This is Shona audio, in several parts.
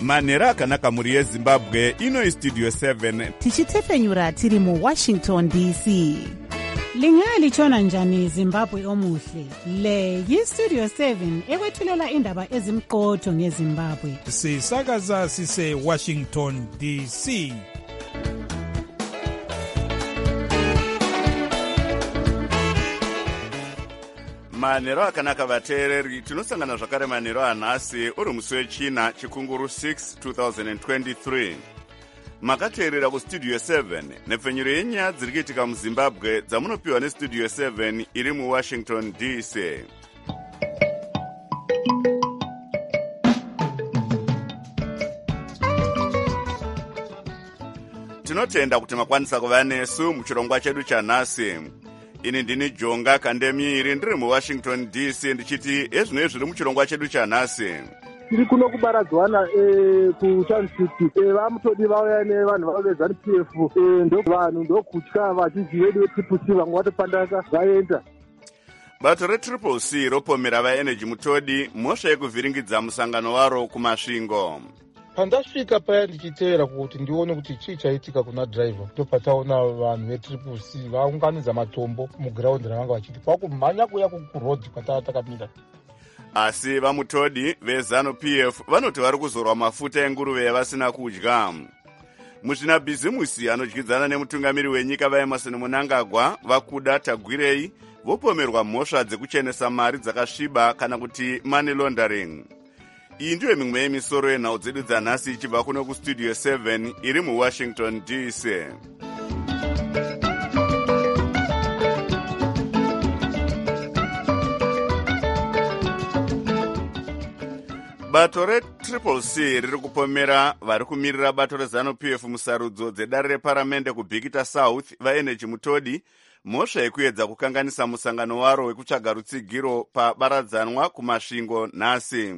manhero akanaka mhuri yezimbabwe. Ino Studio 7 tichitefenyura tiri muWashington DC. Lingalitshona njani Zimbabwe omuhle? Le yiStudio 7 ekwethulela indaba ezimqotho ngeZimbabwe. Sisakaza sise Washington DC. manhero akanaka vateereri. Tinosangana zvakare manhero anhasi uri musi wechina chikunguru 6 2023. Makateerera kuStudio 7 nepfenyuro yenyaya dziri kuitika muZimbabwe dzamunopiwa neStudio 7 iri muWashington DC. Tinotenda kuti makwanisa kuva nesu muchirongwa chedu chanhasi. Ini ndini Jonga Kandemiiri ndiri muWashington DC ndichiti ezvinoi zviri muchirongwa chedu chanhasi. Tiri kuno kubaradzwana kuTown City. Vamutodi vauya nevanhu vavo veZANU-PF. Vanhu ndokutya vazhinji vedu veTriple C vamwe vatopandaka vaenda. Bato reTriple C ropomera vaEnergy Mutodi mhosva yekuvhiringidza musangano waro kumasvingo. Pandasvika paya ndichiteera kuti ndione kuti chii chaitika kuna driver, ndopataona vanhu veTriple C vaunganidza matombo mugiraundi ravanga vachiti kwakumhanya kuya kuroad kwatava takamira. Asi vamutodi veZANU-PF vanoti vari kuzorwa mafuta enguruve yavasina kudya. Muzvinabhizimusi anodyidzana nemutungamiri wenyika vaEmerson Mnangagwa vakuda Tagwirei vopomerwa mhosva dzekuchenesa mari dzakasviba kana kuti money laundering. Iyi ndiyo mimwe yemisoro yenhau dzedu dzanhasi ichibva kuno kuStudio 7 iri muWashington DC. Bato reTriple C riri kupomera vari kumirira bato reZANU-PF musarudzo dzedare reparamende kuBhikita South vaEnergy Mutodi mhosva yekuedza kukanganisa musangano waro wekutsvaga rutsigiro pabaradzanwa kumasvingo nhasi.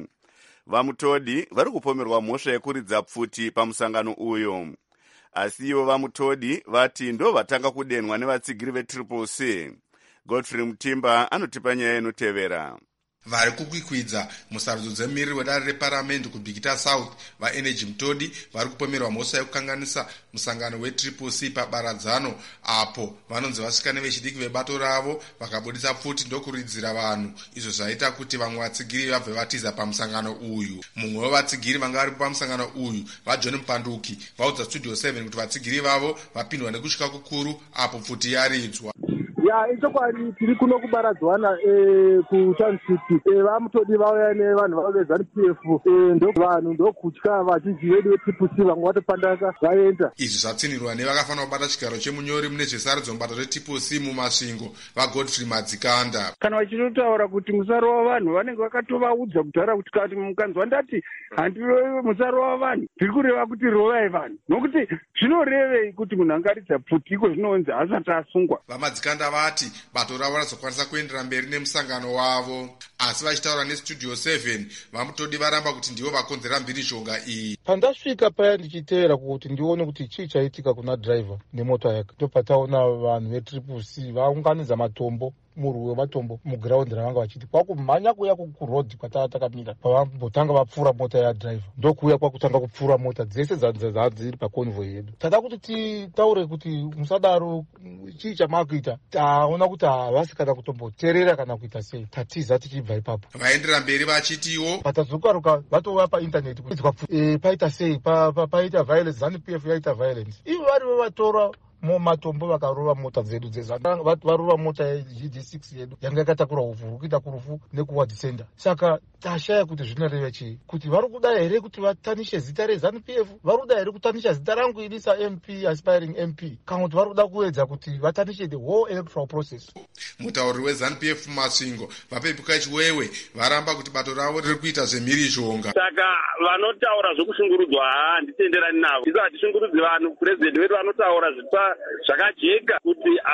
Vamutodi vari kupomerwa mhosva yekuridza pfuti pamusangano uyo. Asi ivo Vamutodi vati ndo vatanga kudenwa nevatsigiri veTriple C. Godfrey Mutimba anotipa nyaya inotevera. Vari kukwikwidza musarudzo dzemiriri wedare reparamende kuBhikita South vaEnergy Mutodi vari kupomerwa mhosva yekukanganisa musangano weTriple C pabaradzano apo vanonzi vasvika nevechidiki vebato ravo vakabudisa pfuti ndokuridzira vanhu, izvo zvaita kuti vamwe vatsigiri vabve vatiza pamusangano uyu. Mumwe wevatsigiri vanga vari pamusangano uyu vaJohn Mpanduki vaudza Studio 7 kuti vatsigiri vavo vapindwa nekusvika kukuru apo pfuti yaridzwa. Ichokwadi tiri kuno kubaradzwana kuTown City. Vamutodi vauya nevanhu vavo veZANU-PF. Vanhu ndokutya vazhinji vedu veTriple C vamwe vatopandaka vaenda. Izvi zvatsinirwa nevakafanira kubata chigaro chemunyori mune zvesarudzo mubato reTriple C mumasvingo vaGodfrey Madzikanda. Kana vachitotaura kuti musaro wavanhu vanenge vakatovaudza kutaura kuti kati mukanzwa ndati handirovi musaro wavanhu ndiri kureva kuti rovai vanhu, nokuti zvinorevei kuti munhu angaridza pfuti iko zvinonzi asati asungwa. VaMadzikanda vati bato ravo razokwanisa kuendera mberi nemusangano wavo, asi vachitaura neStudio 7 Vamutodi varamba kuti ndivo vakonzera mhirizhonga iyi. Pandasvika paya ndichiteera kuti ndione kuti chii chaitika kuna driver nemota yake, ndopataona vanhu veTriple C vaunganidza matombo murwi wematombo mugiraundi ravanga vachiti kwakumhanya kuya kuroad kwatava takamira pavambotanga vapfuura mota yadriver ndokuya kwakutanga kupfuura mota dzese dziri paconvoy yedu. Tada kuti titaure kuti musadaro, chii chamakuita, taona kuti havasi kana kutomboteerera kana kuita sei, tatiza tichibva ipapo. Vaendera mberi vachitiwo patazokaruka vatova paintaneti kuti paita sei, paita violence, ZANU-PF yaita violence. Ivo vari vatora matombo vakarova mota dzedu dzezana, varova mota yeGD6 yedu yanga yakatakura uvhu kuita kurufu nekuward center. Saka tashaya kuti zvinoreva chii, kuti vari kuda here kuti vatanishe zita reZANU-PF, vari kuda here kutanisha zita rangu ini saMP, aspiring MP, kana kuti vari kuda kuedza kuti vatanishe the whole electoral process. Mutauriri weZANU-PF mumasvingo vapepuka chiwewe varamba kuti bato ravo riri kuita zvemhirizhonga. Saka vanotaura zvokushungurudzwa handitenderani navo. Isu hatishungurudzi vanhu. Purezidendi wedu vanotaura zvakajeka kuti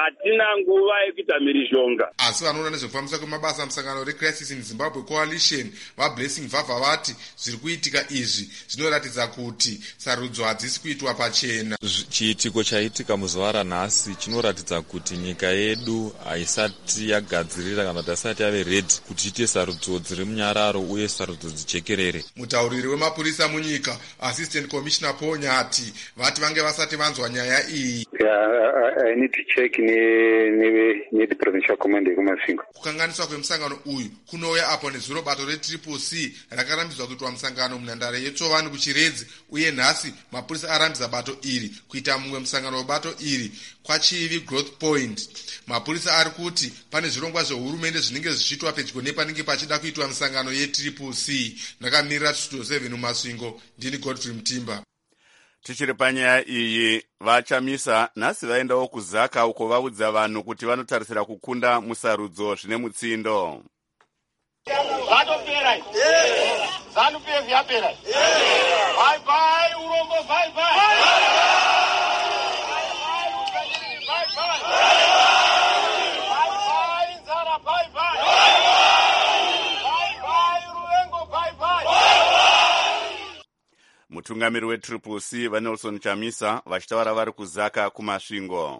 hatina nguva yekuita mhirizhonga. Asi vanoona nezvekufambisa kwemabasa musangano reCrisis in Zimbabwe Coalition vaBlessing Vavha vati zviri kuitika izvi zvinoratidza kuti sarudzo hadzisi kuitwa pachena. Chiitiko chaitika muzuva ranhasi chinoratidza kuti nyika yedu haisati yagadzirira kana kuti haisati yave redhi kuti iite sarudzo dziri munyararo uye sarudzo dzijekerere. Mutauriri wemapurisa munyika Assistant Commissioner Paul Nyati vati vange vasati vanzwa nyaya iyi. I need to check the provincial command kuMasvingo. Kukanganiswa kwemusangano uyu kunouya apo nezuro bato reCCC rakarambidzwa kuitwa musangano munhandare yeTsovani kuChiredzi, uye nhasi mapurisa arambidza bato iri kuita mumwe musangano webato iri kwaChivi Growth Point. Mapurisa ari kuti pane zvirongwa zvehurumende zvinenge zvichiitwa pedyo nepanenge pachida kuitwa musangano yeCCC. Ndakamirira Studio 7 muMasvingo, ndini Godfrey Mutimba. Tichiri panyaya iyi, vachamisa nhasi vaendawo kuzaka uko vaudza vanhu kuti vanotarisira kukunda musarudzo zvine mutsindo. Vatopera ZANU-PF yapera. Bye bye urombo, bye bye. Bye bye utajiri, bye bye. Bye bye Nzara, bye bye. Bye bye Ruvengo, bye bye. Mutungamiri weCCC vaNelson Chamisa vachitaura vari kuzaka kuMasvingo.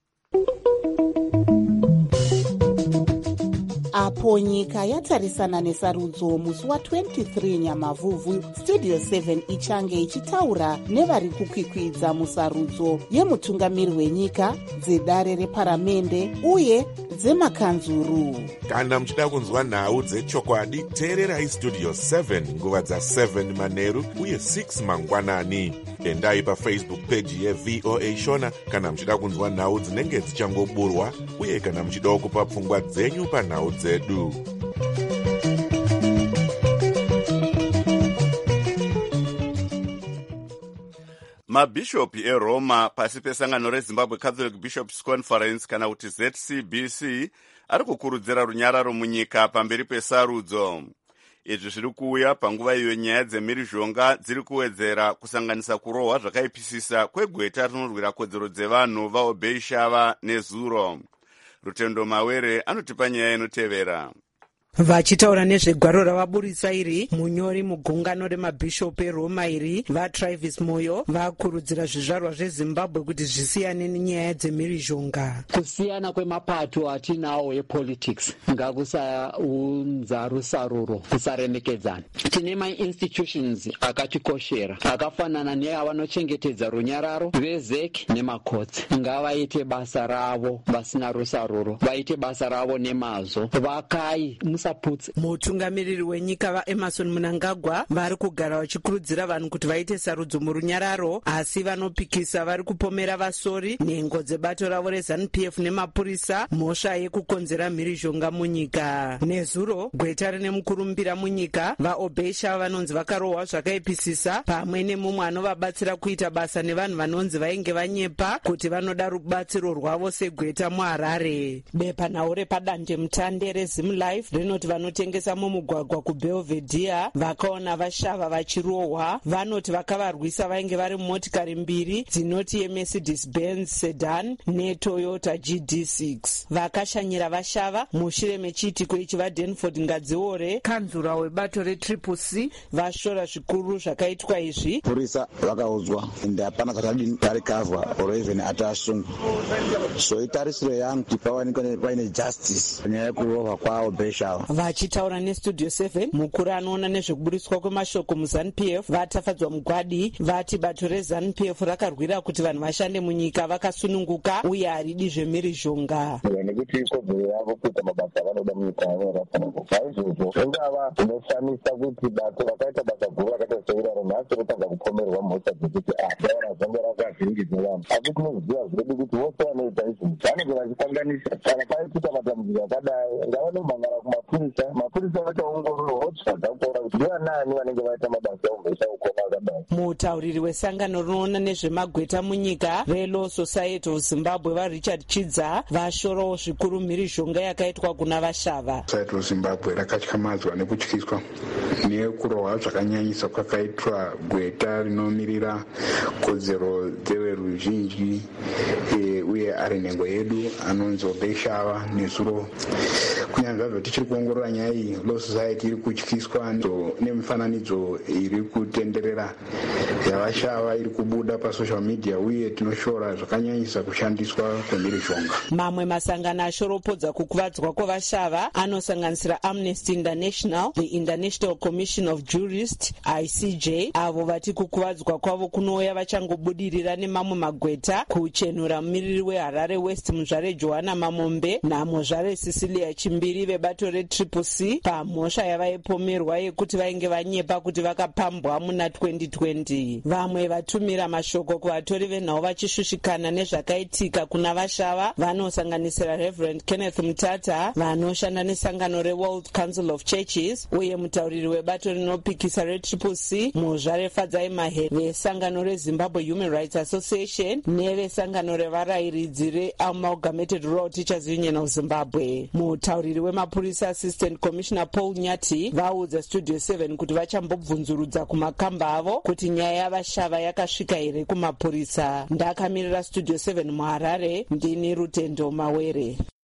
Apo nyika yatarisana nesarudzo musi wa23 Nyamavhuvhu, Studio 7 ichange ichitaura nevari kukwikwidza musarudzo yemutungamiri wenyika, dzedare reparamende uye dzemakanzuru. Kana muchida kunzwa nhau dzechokwadi, teererai Studio 7 nguva dza7 manheru uye 6 mangwanani. Endai paFacebook page yeVOA Shona kana muchida kunzwa nhau dzinenge dzichangoburwa, uye kana muchida kupa pfungwa dzenyu panhau dzedu. Mabhishopi eRoma pasi pesangano reZimbabwe Catholic Bishops Conference kana kuti ZCBC ari kukurudzira runyararo munyika pamberi pesarudzo. Izvi zviri kuuya panguva iyo nyaya dzemhirizhonga dziri kuwedzera kusanganisa kurohwa zvakaipisisa kwegweta rinorwira kodzero dzevanhu vaObei Shava neZuro. Rutendo Mawere anotipa nyaya inotevera. Vachitaura nezvegwaro ravaburisa iri, munyori mugungano remabhishopu eRoma iri, vaTravis Moyo vakurudzira zvizvarwa zveZimbabwe kuti zvisiyane nenyaya dzemhirizhonga. Kusiyana kwemapato atinawo epolitics ngakusaunza rusaruro, kusaremekedzana. Tine mainstitutions akatikoshera akafanana neavanochengetedza runyararo, vezeki nemakotsi. Ngavaite basa ravo vasina rusaruro, vaite basa ravo nemazvo, vakai mutungamiriri wenyika vaEmerson Mnangagwa vari kugara vachikurudzira vanhu kuti vaite sarudzo murunyararo, asi vanopikisa vari kupomera vasori nhengo dzebato ravo reZANU-PF nemapurisa mhosva yekukonzera mhirizhonga munyika. Nezuro gweta rine mukurumbira munyika vaObei Shava vanonzi vakarohwa zvakaipisisa, pamwe nemumwe anovabatsira kuita basa nevanhu vanonzi vainge vanyepa kuti vanoda rubatsiro rwavo segweta muHarare. Bepanhau repadande mutande reZimLife rinoti vanotengesa mumugwagwa kuBelvedere vakaona vaShava vachirohwa. Vanoti vakavarwisa vainge vari mumotikari mbiri dzinoti yeMercedes Benz Sedan neToyota GD6. Vakashanyira vaShava mushure mechiitiko ichi vaDenford Ngadziore, kanzura webato reCCC, vashora zvikuru zvakaitwa izvi. Purisa vakaudzwa ende hapana zvakadini arikavha or even atasungwa. So itarisiro yangu kuti pawanikwe paine justice panyaya yekurohwa kwaObei Shava. Vachitaura neStudio 7, mukuru anoona nezvekuburiswa kwemashoko muZANU-PF vatafadzwa mugwadi vati bato reZANU-PF rakarwira kuti vanhu vashande munyika vakasununguka uye haridi zvemhirizhonga. Nekuti ikodzero yavo kuita mabasa avanoda munyika yavo. Saizvozvo zvingava zvinoshamisa kuti bato rakaita basa guru rakaita seiraro nhasi rotanga kupomerwa mhosva dzekuti daura zvanga rakavhiringidza vanhu. Asi tinoziva zvedu kuti vose vanoita izvi vanenge vachikanganisa kana paikuita matambudziko akadai ngavanomhangara kumapurisa mapurisa vachaongorora votsvaga kuona kuti ndivanani vanenge vaita mabasa aumhesa ukoma akadai. Mutauriri wesangano rinoona nezvemagweta munyika reLaw Society of Zimbabwe vaRichard Chidza vashorawo zvikuru mhirizhonga yakaitwa kuna vashava. Society of Zimbabwe rakatyamadzwa nekutyiswa nekurohwa zvakanyanyisa kwakaitwa gweta rinomirira kodzero dzeveruzhinji uye ari nhengo yedu anonzi Obeshava nezuro. Kunyange zvazvo tichiri kuongorora nyaya iyi, Law Society iri kutyiswa nemifananidzo iri kutenderera yavashava iri kubuda pasocial media uye tinoshora zvakanyanyisa kushandiswa kwemhirizhonga. Mamwe masangano ashoropodza kukuvadzwa kwevashava anosanganisira Amnesty International, the International Commission of Jurists, ICJ, avo vati kukuvadzwa kwavo kunouya vachangobudirira nemamwe magweta kuchenura mumiriri weHarare West muzvare Johanna Mamombe namuzvare Cecilia Chimbiri vebato reTCCC pamhosva yavaipomerwa yekuti vainge vanyepa kuti vakapambwa muna 2020. Vamwe vatumira mashoko kuvatori venhau vachishushikana nezvakaitika kuna vashava vanosanganisira Reverend Kenneth Mutata vanoshanda nesangano reWorld Council of Churches uye mutauriri webato rinopikisa reTCCC muzvare Fadzai Mahe vesangano reZimbabwe Human Rights Association nevesangano revarayiridzi reAmalgamated Rural Teachers Union of Zimbabwe. Mutauriri wemapurisa Assistant Commissioner Paul Nyati vaudza Studio 7 kuti vachambobvunzurudza kumakamba avo kuti nyaya yavashava yakasvika here kumapurisa. Ndakamirira Studio 7 muHarare, ndini Rutendo Mawere.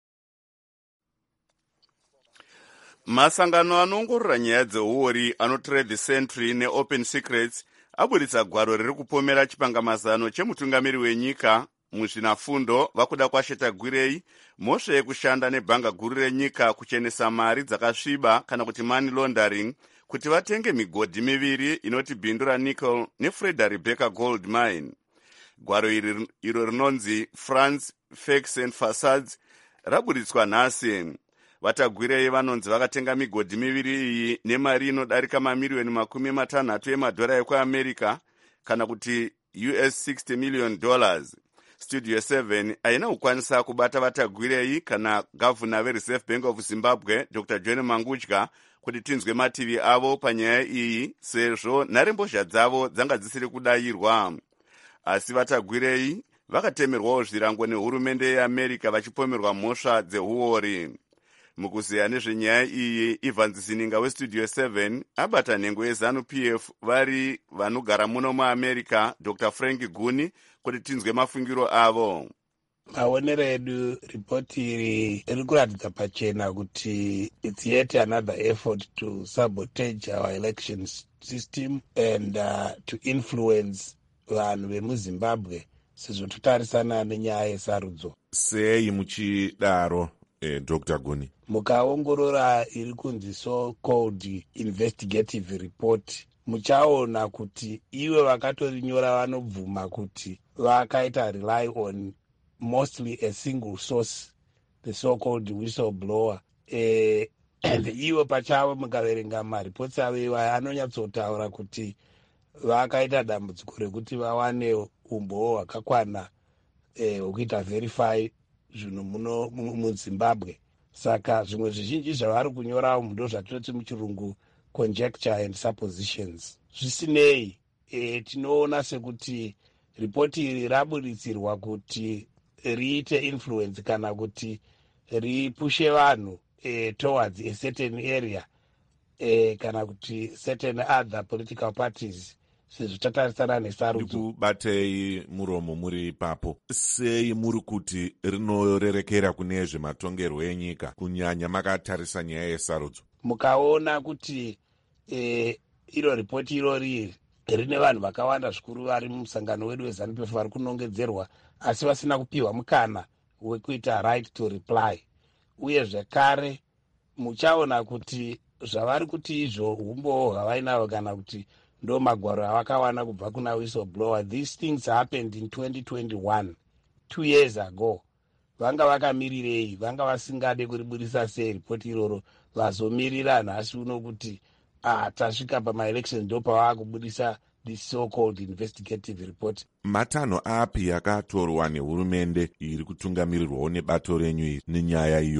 Masangano anoongorora nyaya dzeuori anoTrade the Sentry neOpen Secrets abuditsa gwaro riri kupomera chipangamazano chemutungamiri wenyika muzvinafundo vakuda kwasheta gwirei mhosva yekushanda nebhanga guru renyika kuchenesa mari dzakasviba kana kuti money laundering kuti vatenge migodhi miviri inoti bindu ranickel neFreda Rebecca Gold Mine. Gwaro iro rinonzi France Fakes and Facades rabuditswa nhasi. Vatagwirei vanonzi vakatenga migodhi miviri iyi nemari inodarika mamiriyoni $60 emadhora ekuAmerica kana kuti US $60 million. Studio 7 haina kukwanisa kubata vatagwirei kana gavhuna veReserve Bank of Zimbabwe Dr. John Mangudya kuti tinzwe mativi avo panyaya iyi sezvo nharembozha dzavo dzanga dzisiri kudayirwa. Asi vatagwirei vakatemerwawo zvirango nehurumende yeAmerica vachipomerwa mhosva dzeuori. Mukuzeya nezvenyaya iyi, Evans Zininga weStudio 7 abata nhengo yeZanu-PF vari vanogara muno muAmerica Dr. Frank Guni kuti tinzwe mafungiro avo. Maonero edu ripoti iri kuratidza pachena kuti it's yet another effort to sabotage our election system and to influence vanhu vemuZimbabwe sezvo totarisana nenyaya yesarudzo. Sei muchidaro Dr. Guni? Mukaongorora iri kunzi so-called investigative report muchaona kuti iwe vakatorinyora vanobvuma kuti vakaita rely on mostly a single source, the so-called whistleblower. And iwe pachavo mukaverenga maripoti avo iwayo anonyatsotaura kuti vakaita dambudziko rekuti vawane umboo hwakakwana hwekuita verify zvinhu muno muZimbabwe. Saka zvimwe zvizhinji zvavari kunyorawo ndo zvatinoti muchirungu conjecture and suppositions. Zvisinei, tinoona sekuti ripoti iri rabuditsirwa kuti riite influence kana kuti ripushe vanhu towards a certain area kana kuti certain other political parties sezvo tatarisana nesarudzo. Ndikubatei muromo muri ipapo. Sei muri kuti rinorerekera kune zvematongerwo enyika kunyanya makatarisa nyaya yesarudzo? Mukaona kuti iro ripoti irori rine vanhu vakawanda zvikuru vari mumusangano wedu weZanu-PF vari kunongedzerwa asi vasina kupiwa mukana wekuita right to reply. Uye zvekare muchaona kuti zvavari kuti izvo umboo hwavainavo kana kuti ndo magwaro avakawana kubva kuna whistleblower. These things happened in 2021, 2 years ago. Vanga vakamirirei? Vanga vasingade kuribudisa sei ripoti iroro vazomirira nhasi uno kuti tasvika pamaelection ndo pavakubudisa this so-called investigative report. Matanho api akatorwa nehurumende iri kutungamirirwawo nebato renyu iri nenyaya iyoyi?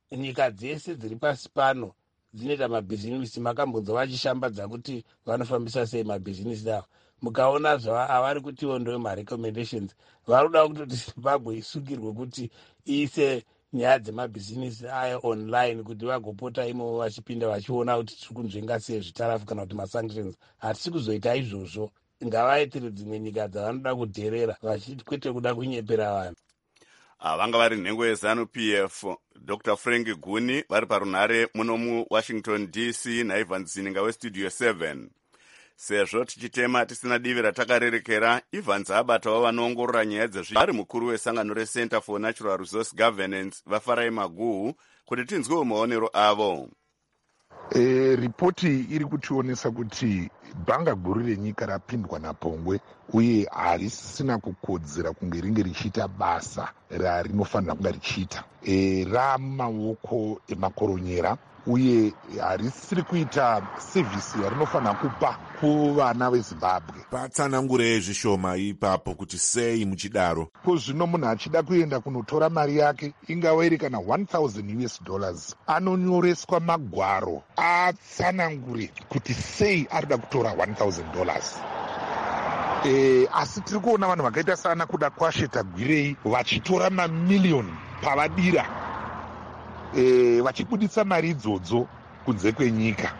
nyika dzese dziri pasi pano dzinoita mabhizinisi. Makambonzwa vachishambadza kuti vanofambisa sei mabhizinisi avo. Mukaona zvavari kutiwo ndo marecommendations, varoda kutoti Zimbabwe isungirwe kuti iise nyaya dzemabhizinisi ayo online, kuti vagopota imovo vachipinda vachiona kuti tiri kunzvenga sei zvitarafu kana kuti masanctions. Hatisi kuzoita izvozvo, ngavaitire dzimwe nyika dzavanoda kudherera kwete kuda kunyepera vanhu. Vanga vari nhengo yeZANU-PF Dr. Frank Guni vari parunhare muno muWashington DC naIvan Zininga westudio 7. Sezvo tichitema tisina divi ratakarerekera, Ivan abatawo vanoongorora nyaya dzezvi ari mukuru wesangano reCenter for Natural Resource Governance vaFarai Maguhu kuti tinzwewo maonero avo. Ripoti iri kutionesa kuti bhanga guru renyika rapindwa napongwe uye harisisina kukodzera kunge ringe richiita basa rarinofanira kunge richiita. Ramaoko emakoronyera uye harisiri kuita sevhisi yarinofanira kupa kuvana veZimbabwe. Patsanangure zvishoma ipapo kuti sei muchidaro. Zvino munhu achida kuenda kunotora mari yake ingava iri kana $1,000 anonyoreswa magwaro atsanangure kuti sei arida kutora $1,000. Asi tiri kuona vanhu vakaita sana kuda Kwasheta Gwirei vachitora mamiliyoni pavadira vachibuditsa mari idzodzo kunze kwenyika.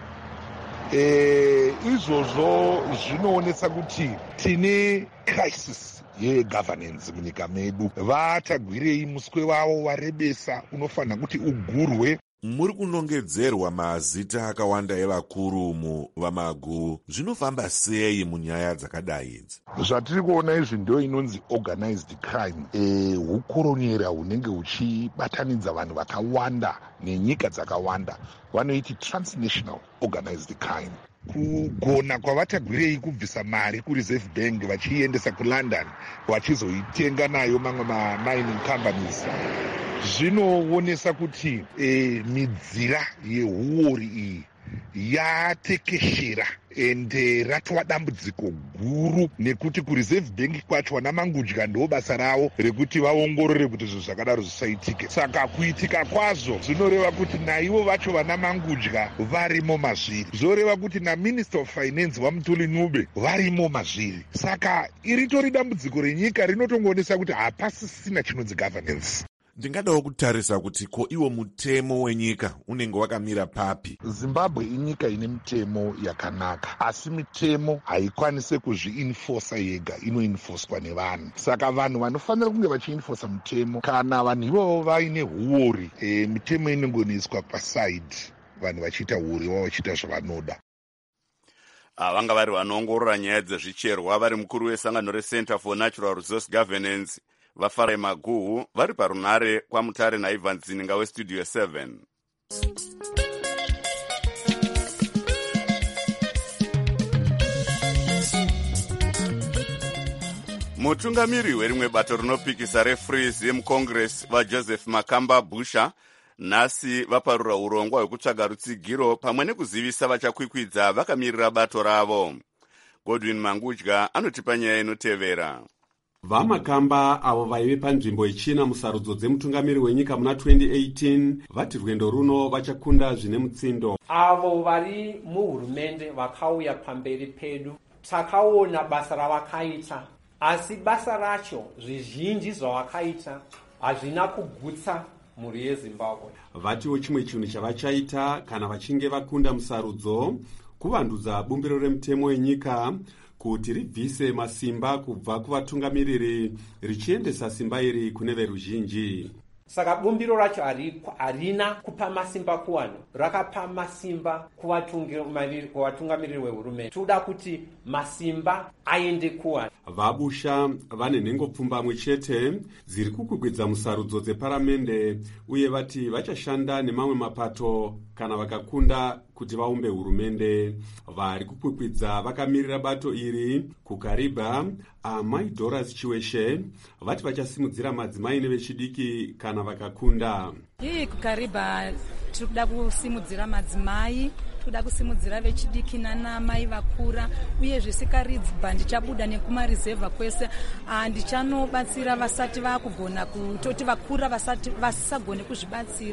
Izvozvo zvinoonesa kuti tine crisis yegovernance munyika medu. Vatagwirei muswe wavo warebesa unofanira kuti ugurwe. Muri kunongedzerwa mazita akawanda evakuru muVamagu. Zvinofamba sei munyaya dzakadai idzi? Zvatiri kuona izvi ndio inonzi organized crime. Hukoronyera hunenge huchibatanidza vanhu vakawanda nenyika dzakawanda. Vanoiti transnational organized crime. Kugona kwavatagwirei kubvisa mari kuReserve Bank vachiiendesa kuLondon vachizoitenga nayo mamwe mining companies zvinoonesa kuti midzira yehuori iyi yatekeshera ende ratova dambudziko guru, nekuti kuReserve Bank kwacho vana mangudya ndo basa ravo rekuti vaongorore kuti zvinhu zvakadaro zvisaitike. Saka kuitika kwazvo zvinoreva kuti naivo vacho vana mangudya varimo mazviri, zvoreva kuti naMinister of Finance vaMutuli Nube varimo mazviri. Saka iritori dambudziko renyika rinotongoonesa kuti hapasisina chinonzi governance. Ndingadawo kutarisa kuti ko iwo mutemo wenyika unenge wakamira papi. Zimbabwe inyika ine mitemo yakanaka, asi mitemo haikwanise kuzviinforsa yega, inoinforswa nevanhu. Saka vanhu vanofanira kunge vachiinforsa mitemo, kana vanhu ivovo vaine huori, mitemo inongoiswa paside, vanhu vachiita huori wavo vachiita zvavanoda. Vanga vari vanoongorora nyaya dzezvicherwa vari mukuru wesangano reCenter for Natural Resource Governance vaFarai Maguhu vari parunhare kwaMutare naIvan Zininga westudio 7. Mutungamiri werimwe bato rinopikisa reFreeze yemuCongress vaJoseph Makamba Busha nhasi vaparura urongwa hwekutsvaga rutsigiro pamwe nekuzivisa vachakwikwidza vakamirira bato ravo. Godwin Mangudya anotipa nyaya inotevera. VaMakamba avo vaive panzvimbo yechina musarudzo dzemutungamiri wenyika muna 2018 vati rwendo runo vachakunda zvine mutsindo. Avo vari muhurumende vakauya pamberi pedu takaona basa ravakaita, asi basa racho zvizhinji zvavakaita hazvina kugutsa mhuri yeZimbabwe. Vatiwo chimwe chinhu chavachaita kana vachinge vakunda musarudzo kuvandudza bumbiro remutemo wenyika kuti ribvise masimba kubva kuvatungamiriri richiendesa simba iri kune veruzhinji. Saka bumbiro racho harina kupa masimba kuvanhu, rakapa masimba kuvatungamiriri vehurumende. Toda kuti masimba aende kuvanhu. VaBusha vane nhengo pfumbamwe chete dziri kukwikwidza musarudzo dzeparamende uye vati vachashanda nemamwe mapato kana vakakunda kuti vaumbe hurumende. Vari kukwikwidza vakamirira bato iri kuKariba, Amai Doras Chiweshe vati vachasimudzira madzimai nevechidiki kana vakakunda. kuKariba tiri kuda kusimudzira madzimai, toda kusimudzira vechidiki nanamai vakura, uye zvisikaridzi ndichabuda nekumarizevha kwese ndichanobatsira vasati vakugona kutoti vakura vasagone kuzvibatsira.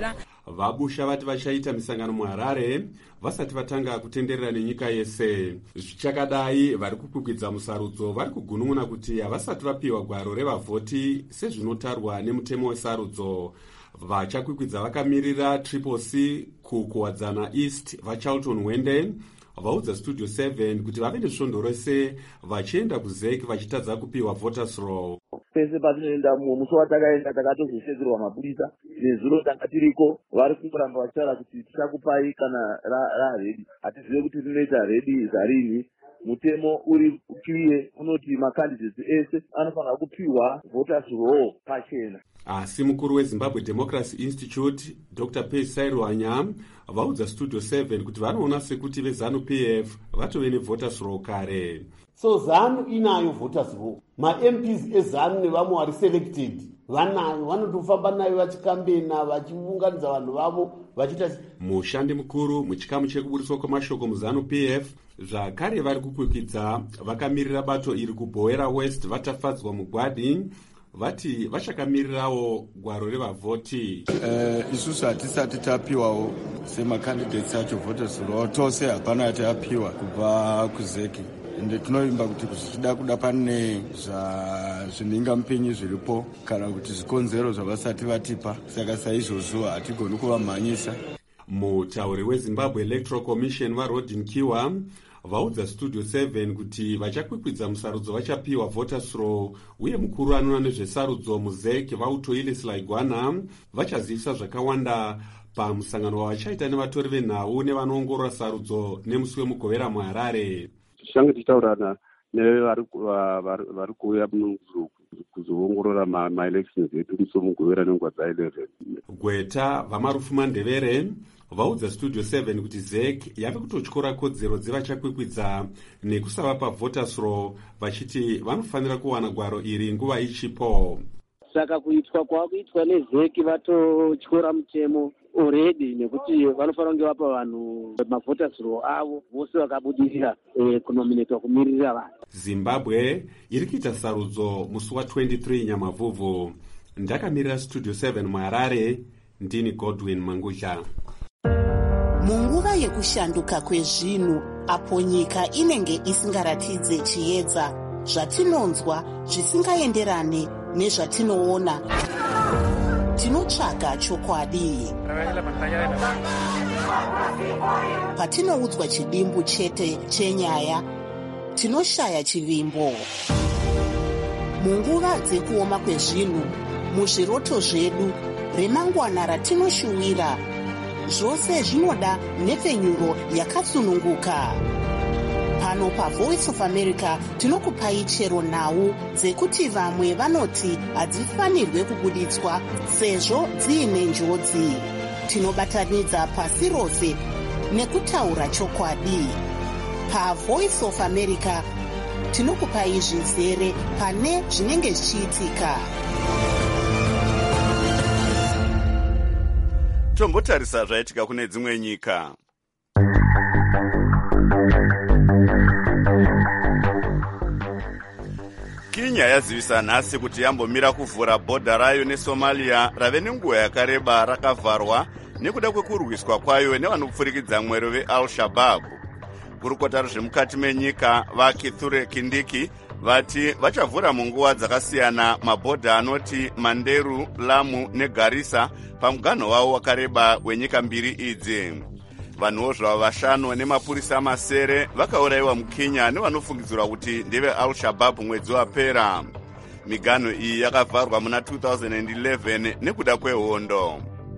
vabusha vati vachaita misangano muharare vasati vatanga kutenderera nenyika yese. Zvichakadai, vari kukwikwidza musarudzo vari kugunun'una kuti havasati vapiwa gwaro revavhoti sezvinotarwa nemutemo wesarudzo. Vachakwikwidza vakamirira Triple C kukuwadzana East vaCharlton Wende vaudza Studio 7 kuti vave nesvondo rose vachienda kuZEC vachitadza kupiwa voters roll. Pese patinoenda musi watakaenda takatozosedzerwa mapurisa nezuro tanga tiriko, vari kuramba vachitaura kuti tichakupai kana raredi. Hatizive kuti rinoita redi zarini. Mutemo uri clear unoti macandidates ese anofanira kupiwa voters roll pachena. Asi mukuru weZimbabwe Democracy Institute Dr. Paysairo Wanya vaudza Studio 7 kuti vanoona sekuti veZANU-PF vatove nevoters roll kare. So ZANU inayo voters roll. Ma-MPs eZANU nevamwe vari selected vanayo, vanotofamba nayo vachikambena vachiunganidza vanhu vavo vachita. Mushandi mukuru muchikamu chekuburiswa kwemashoko muZANU-PF zvakare vari kukwikwidza vakamirira bato iri kuBhoera West vatafadzwa mugwadi vati vachakamirirawo gwaro revavhoti. Isusu hatisati tapiwawo semakandidates acho voters roll, tose hapana yati apiwa kubva kuZEC. Ende tinoimba kuti zvichida kuda pane zvinhingamupinyi zviripo kana kuti zvikonzero zvavasati vatipa, saka saizvozvo hatigoni kuvamhanyisa. Mutauri weZimbabwe Electoral Commission vaRodin Kiwa vaudza Studio 7 kuti vachakwikwidza musarudzo vachapiwa voters roll, uye mukuru anoona nezvesarudzo muZEC vautoile Selaigwana vachazivisa zvakawanda pamusangano wavachaita nevatori venhau nevanoongorora sarudzo nemusi wemugovera muHarare. Tichange tichitaurana nevari kuuya kuzoongorora ma-elections edu musi wemugovera nenguva dza11. Gweta vamarufu Mandevere vaudza Studio 7 kuti ZEC yave kutotyora kodzero dzevachakwikwidza nekusavapa voters roll, vachiti vanofanira kuwana gwaro iri nguva ichipo. Saka kuitwa kwakuitwa neZEC vatotyora mutemo already, nekuti vanofanira kunge vapa vanhu mavoters roll avo vose vakabudirira kunominatwa kumirira vanhu. Zimbabwe iri kuita sarudzo musi wa23 Nyamavhuvhu. Ndakamirira Studio 7 muHarare, ndini Godwin Mangusha. Munguva yekushanduka kwezvinhu, apo nyika inenge isingaratidze chiedza, zvatinonzwa zvisingaenderane nezvatinoona, tinotsvaga chokwadi. Patinoudzwa chidimbu chete chenyaya, tinoshaya chivimbo. Munguva dzekuoma kwezvinhu, muzviroto zvedu, remangwana ratinoshuwira, zvose zvinoda nhepfenyuro yakatsununguka. Pano paVoice of America tinokupai chero nhau dzekuti vamwe vanoti hadzifanirwe kubuditswa sezvo dziine njodzi. Tinobatanidza pasi rose nekutaura chokwadi. PaVoice of America tinokupai zvizere pane zvinenge zvichiitika. Tombotarisa zvaitika kune dzimwe nyika. Kenya yazivisa nhasi kuti yambomira kuvhura bhodha rayo neSomalia rave nenguva yakareba rakavharwa nekuda kwekurwiswa kwayo nevanopfurikidza mwero veAl-Shabaab. Kurukota rwezvemukati menyika vaKithure Kindiki vati vachavhura munguva dzakasiyana mabhodha anoti Manderu, Lamu neGarissa pamuganho wavo wakareba wenyika mbiri idzi. Vanhuwo zvavo vashanu nemapurisa masere vakaurayiwa muKenya nevanofungidzirwa kuti ndeve Al-Shabaab mwedzi wapera. Miganho iyi yakavharwa muna 2011 nekuda kwehondo.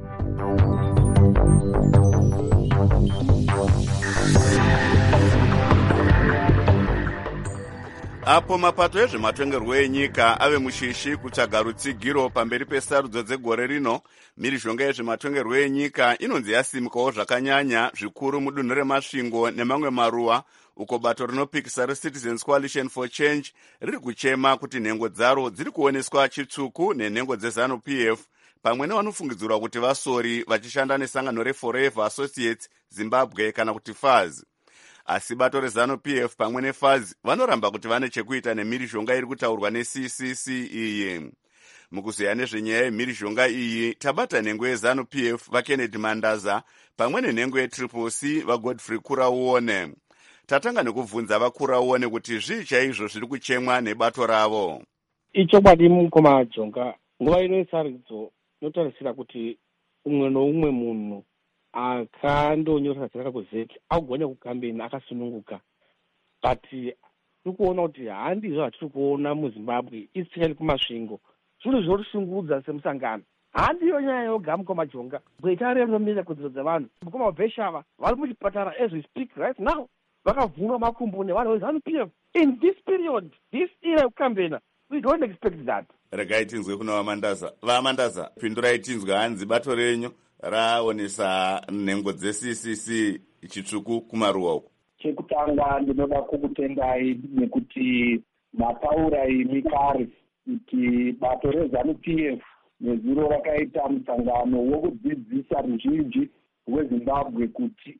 Apo mapato ezvematongerwo enyika ave mushishi kutsvaga rutsigiro pamberi pesarudzo dzegore rino, mhirizhonga yezvematongerwo enyika inonzi yasimukawo zvakanyanya zvikuru mudunhu remasvingo nemamwe maruwa, uko bato rinopikisa reCitizens Coalition for Change riri kuchema kuti nhengo dzaro dziri kuoneswa chitsvuku nenhengo dzeZANU-PF pamwe nevanofungidzirwa kuti vasori vachishanda nesangano reForever Associates Zimbabwe kana kuti FAZ. Asi bato reZANU-PF pamwe neFAZ vanoramba kuti vane chekuita nemhirizhonga iri kutaurwa neCCC iyi. mukuzeya nezvenyaya yemhirizhonga iyi tabata nhengo yeZANU-PF vaKennedy Mandaza pamwe nenhengo yetriple C vaGodfrey Kurauone. Tatanga nekubvunza vaKurauone kuti zvii chaizvo zviri kuchemwa nebato ravo. Ichokwadi mukoma Jonga, nguva ino yesarudzo inotarisira kuti umwe noumwe munhu akandonyoresa zita kuzeki agone kukambeni akasununguka, but tiri kuona kuti handizvo zvatiri kuona muZimbabwe, especially kumasvingo. Zvinhu zvinoshungudza semusangano. Handiyo nyaya yoga mukoma Jonga, Bweta rinomira kudziro dzavanhu. Mukoma Bheshava vari muchipatara as we speak right now, vakavhunwa makumbo nevanhu veZANU-PF. In this period, this era yekukambena, we don't expect that. Regai tinzwe kuna vaMandaza. VaMandaza, pindurai tinzwe hanzi bato renyu raonesa nhengo dzeCCC chitsvuku kumaruwa uko. Chekutanga ndinoda kukutendai nekuti mataura imi kare kuti bato reZANU-PF nezuro rakaita musangano wokudzidzisa ruzhinji rweZimbabwe kuti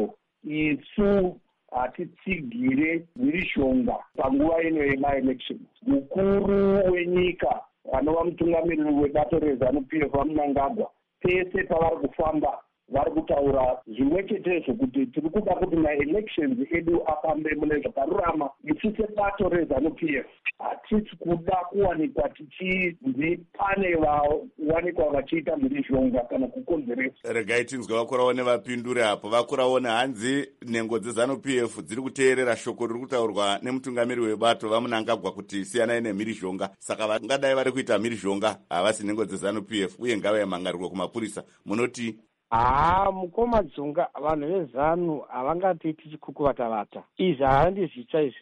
isu hatitsigire mhirizhonga panguva ino yemaelection. Mukuru wenyika anova mutungamiriri webato reZANU-PF vaMnangagwa, pese pavari kufamba vari kutaura zvimwe chetezvo kuti tiri kuda kuti maelections edu afambe mune zvakarurama. Isu sebato reZANU-PF hatisi kuda kuwanikwa tichinzi pane vawanikwa vachiita mhirizhonga kana kukonzeresa. Regai tinzwe vaKuraone vapindure apo. vaKuraone hanzi nhengo dzeZANU-PF dziri kuteerera shoko riri kutaurwa nemutungamiriri webato vaMnangagwa kuti siyanai nemhirizhonga, saka vangadai vari kuita mhirizhonga havasi nhengo dzeZANU-PF uye ngavayemhangarirwe kumapurisa. Munoti? Mukoma Jonga, vanhu veZANU havangati tichikukuvatavata. Izvi handi zvitsva izvi.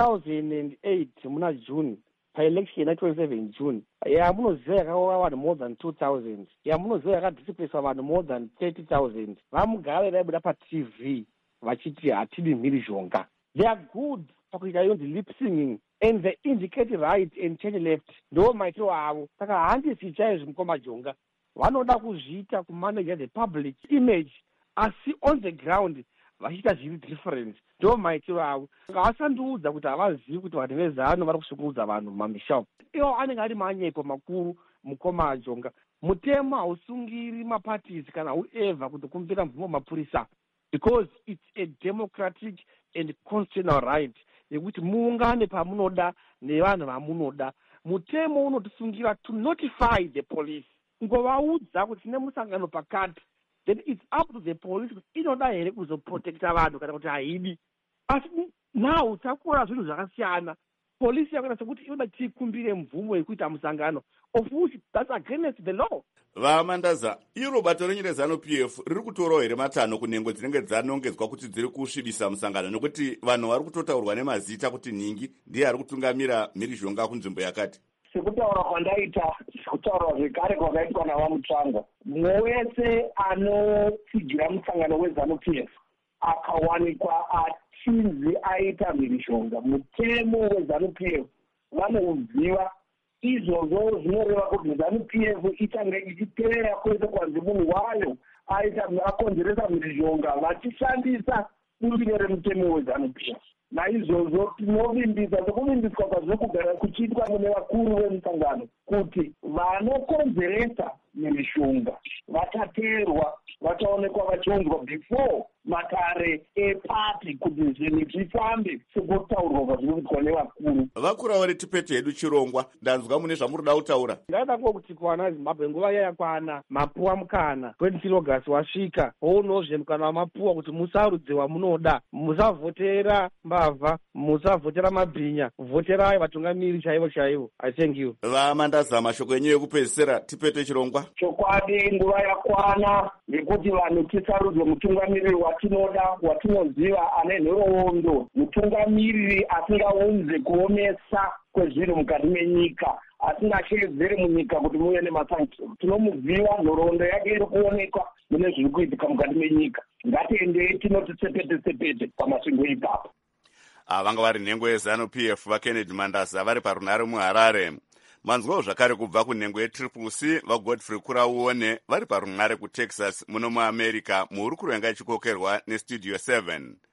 2008 muna June, paelection ya27 June, yamunoziva yakawa vanhu more than 2,000, yamunoziva yakadhisipeswa vanhu more than 30,000. Vamugara vaibuda paTV vachiti hatidi mhirizhonga. They are good pakuita yonzi lip singing and they indicate right and turn left. Ndo maitiro avo. Saka handi zvitsva izvi mukoma Jonga. Vanoda kuzviita kumanage the public image, asi on the ground vachiita zviri different. Ndo maitiro avo. Vasandiudza kuti havazivi kuti vanhu veZANU vari kushungurudza vanhu mumamisha. Ivo anenge ari manyepo makuru mukoma Jonga. Mutemo hausungiri maparties kana whoever kuti kumbira mvumo mapurisa, because it's a democratic and constitutional right yekuti muungane pamunoda nevanhu vamunoda. Mutemo unotisungira to notify the police. Ngovaudza kuti tine musangano pakati, then it's up to the police kuti inoda here kuzoprotecta vanhu kana kuti haidi. Asi now takura zvinhu zvakasiyana. Polisi yakaita sekuti inoda tikumbire mvumo yekuita musangano, of which that's against the law. VaMandaza, iro bato renyu reZANU-PF riri kutorawo here matanho kunhengo dzinenge dzanongedzwa kuti dziri kusvibisa musangano, nokuti vanhu vari kutotaurwa nemazita kuti Ningi ndiye ari kutungamira mhirizhonga kunzvimbo yakati. Sekutaura kwandaita, sekutaura zvekare kwakaitwa navaMutsvangwa, mumwe wese anotsigira musangano weZANU-PF akawanikwa achinzi aita mhirizhonga, mutemo weZANU-PF vanouziva. Izvozvo zvinoreva kuti ZANU-PF ichange ichiteera kwese kwanzi munhu wayo akonzeresa mhirizhonga vachishandisa bumbiro remutemo weZANU-PF. Naizvozvo tinovimbisa sokuvimbiswa kwazvino kugara kuchiitwa mune vakuru vemusangano kuti vanokonzeresa mhirizhonga vachateerwa, vachaonekwa vachiunzwa before matare epati kuti zvinhu zvifambe sekutaurwa kwazvino kuitwa nevakuru. VaKuraone tipete hedu chirongwa, ndanzwa mune zvamuri kuda kutaura. Ndaida kuti kuwana Zimbabwe nguva yakwana, mapuwa mukana 20 August wasvika, hounozve mukana wamapuwa kuti musarudze wamunoda, musavhotera mbavha, musavhotera mabhinya, vhoterai vatungamiri chaivo chaivo. I thank you. VaMandaza, mashoko enyu ekupedzisira tipete chirongwa. Chokwadi nguva yakwana yekuti vanhu tisarudze mutungamiriri watinoda, watinoziva ane nhoroondo, mutungamiriri asingaunze kuomesa kwezvinhu mukati menyika, asingashedzere munyika kuti muve nemasankisheni. Tinomuziva, nhoroondo yake iri kuonekwa mune zviri kuitika mukati menyika. Ngatiendei tinoti tsepete pamasvingo ipapo. Vanga vari nhengo yeZANU-PF vaKennedy Mandaza vari parunhare muHarare. Manzwawo zvakare kubva kunhengo yetriple C vaGodfrey Kurauone vari parunhare kuTexas muno muAmerica, muhurukuro yanga ichikokerwa neStudio 7.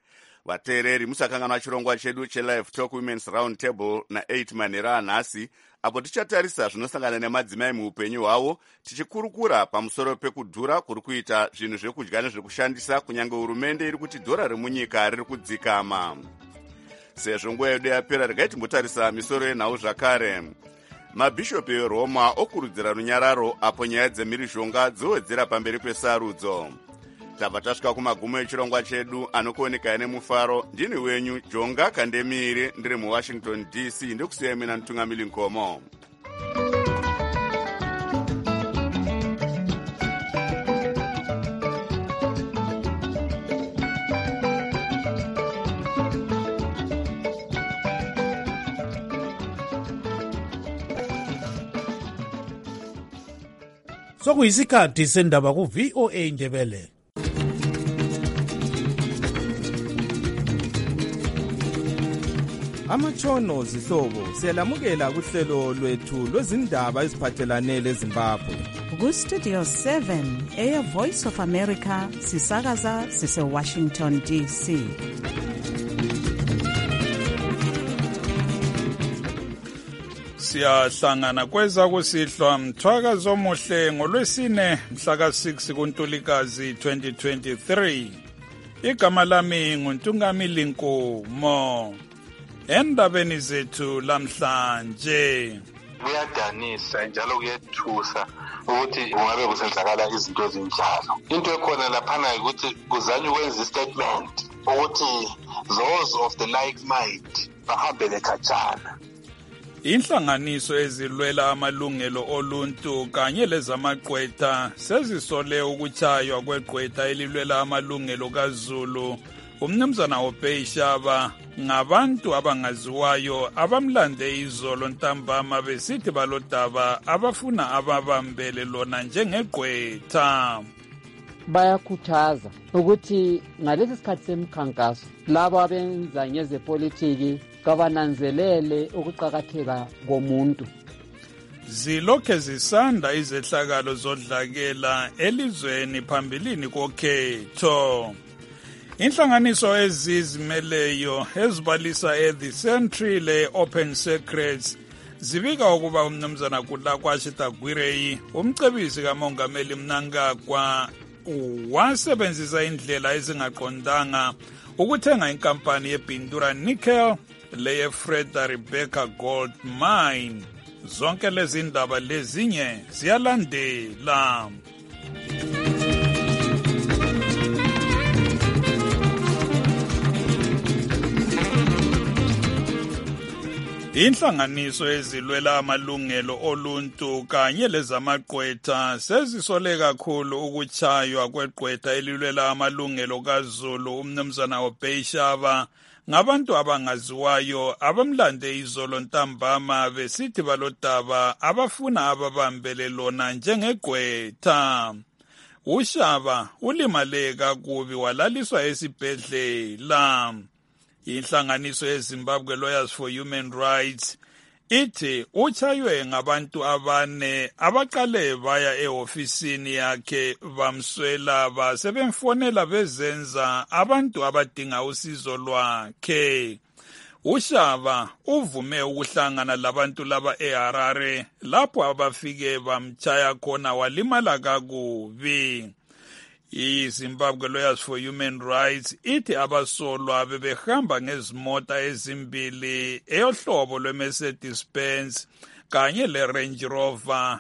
vateereri musakanganwa chirongwa chedu chelive talk women's round table na8 manhero anhasi, apo tichatarisa zvinosangana nemadzimai muupenyu hwavo, tichikurukura pamusoro pekudhura kuri kuita zvinhu zvekudya nezvekushandisa, kunyange hurumende iri kuti dhora remunyika riri kudzikama. Sezvo nguva yedu yapera, regai timbotarisa misoro yenhau zvakare. Mabhishopi eRoma okurudzira runyararo apo nyaya dzemhirizhonga dzowedzera pamberi pesarudzo. Tabva tasvika kumagumo echirongwa chedu, anokuoneka nemufaro. Ndini wenyu Jonga Kandemire, ndiri muWashington DC, ndikusiyai mina Ntungamili Nkomo. Sokuyisikhathi sendaba ku-VOA Indebele. Amatshono zihlobo siyalamukela kuhlelo lwethu lwezindaba eziphathelane leZimbabwe. Ku-Studio 7 Air Voice of America sisakaza sise-Washington DC. Siyahlangana kweza kusihlwa mthwakazi omuhle ngolwesine mhla ka-6 kuNtulikazi 2023. Igama lami nguNtungamili Nkomo. Endabeni zethu lamhlanje, kuyadanisa njalo kuyethusa ukuthi kungabe kusenzakala izinto ezinjalo. Into ekhona laphana ukuthi kuzanywa ukwenza istatement ukuthi those of the like mind bahambele khatshana. inhlanganiso ezilwela amalungelo oluntu kanye lezamagqwetha sezisole ukutshaywa kwegqwetha elilwela amalungelo kaZulu umnumzana uBeyshaba ngabantu abangaziwayo abamlande izolo ntambama besithi balodaba abafuna ababambele lona njengegqwetha. Bayakhuthaza ukuthi ngalesi sikhathi semkhankaso labo abenza ngezepolitiki kabananzelele ukuqakatheka komuntu. Zilokhe zisanda izehlakalo zodlakela elizweni phambilini kokhetho. Inhlanganiso ezizimeleyo ezibalisa The Century le-Open Secrets zibika ukuba umnumzana Kulakwashe Tagwirei umcebisi kamongameli Mnangagwa wasebenzisa indlela ezingaqondanga ukuthenga inkampani yeBintura Nickel leye-Freda Rebecca Gold Mine. Zonke lezi ndaba lezinye ziyalandela. Inhlanganiso ezilwela amalungelo oluntu kanye lezamagqwetha sezisole kakhulu ukutshaywa kwegqwetha elilwela amalungelo kaZulu umnumzana uBeyshaba ngabantu abangaziwayo abamlande izolo ntambama besithi balodaba abafuna ababambele lona njengegqwetha. uShaba ulimale kakubi walaliswa esibhedlela. Inhlanganiso yeZimbabwe Lawyers for Human Rights ithi utshaywe ngabantu abane abaqale baya ehofisini yakhe bamswela basebemfonela bezenza abantu abadinga usizo lwakhe. uShaba uvume ukuhlangana labantu laba eHarare lapho abafike bamtshaya khona walimala kakubi. iZimbabwe Lawyers for Human Rights ithi abasolwa bebehamba ngezimota ezimbili eyohlobo lweMercedes-Benz kanye leRange Rover.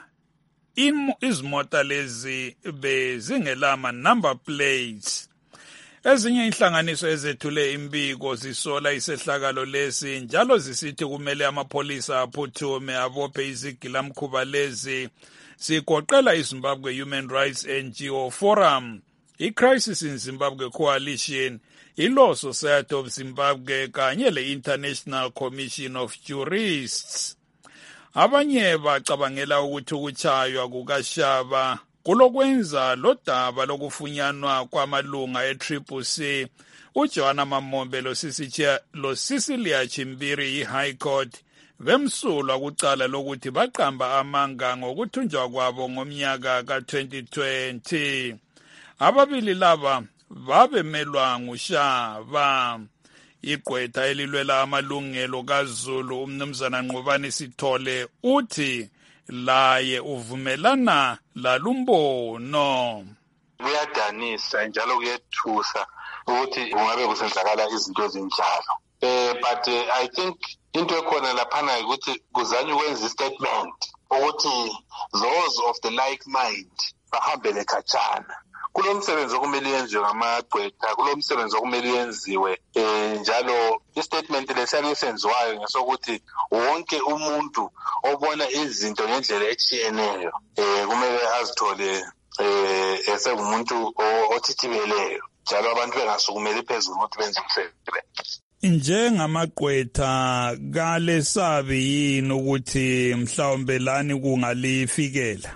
Izimota lezi bezingelama number plates. Ezinye inhlanganiso ezethule imbiko zisola isehlakalo lesi njalo zisithi kumele amapolisa aphuthume abophe izigilamkhuba lezi. Sigoqela iZimbabwe Human Rights NGO Forum, iCrisis in Zimbabwe Coalition, iLaw Society of Zimbabwe kanye le-International Commission of Jurists. Abanye bacabangela ukuthi ukutshaywa kukaShaba kulokwenza lodaba lokufunyanwa kwamalunga e-CCC uJohana Mamombe loCecilia Chimbiri iHigh Court bemsulwa kucala lokuthi baqamba amanga ngokuthunjwa kwabo ngomnyaka ka-2020. Ababili laba babemelwa nguShaba. igqwetha elilwela amalungelo kaZulu umnumzana Nqobani Sithole uthi laye uvumelana lalumbono. Kuyadanisa njalo kuyethusa ukuthi kungabe kusenzakala izinto ezinjalo. But I think into ekhona laphana ukuthi kuzanywe ukwenza istatement ukuthi those of the like mind bahambele khatshana. Kulo msebenzi okumele yenziwe ngamagqwetha, kulo msebenzi okumele yenziwe njalo istatement lesiyalo esenziwayo ngesokuthi wonke umuntu obona izinto ngendlela etshiyeneyo kumele azithole esengumuntu othithibeleyo njalo abantu bengasukumeli phezulu ukuthi benze umsebenzi. Njengamagqwetha kalesabi yini ukuthi mhlawumbe lani kungalifikela?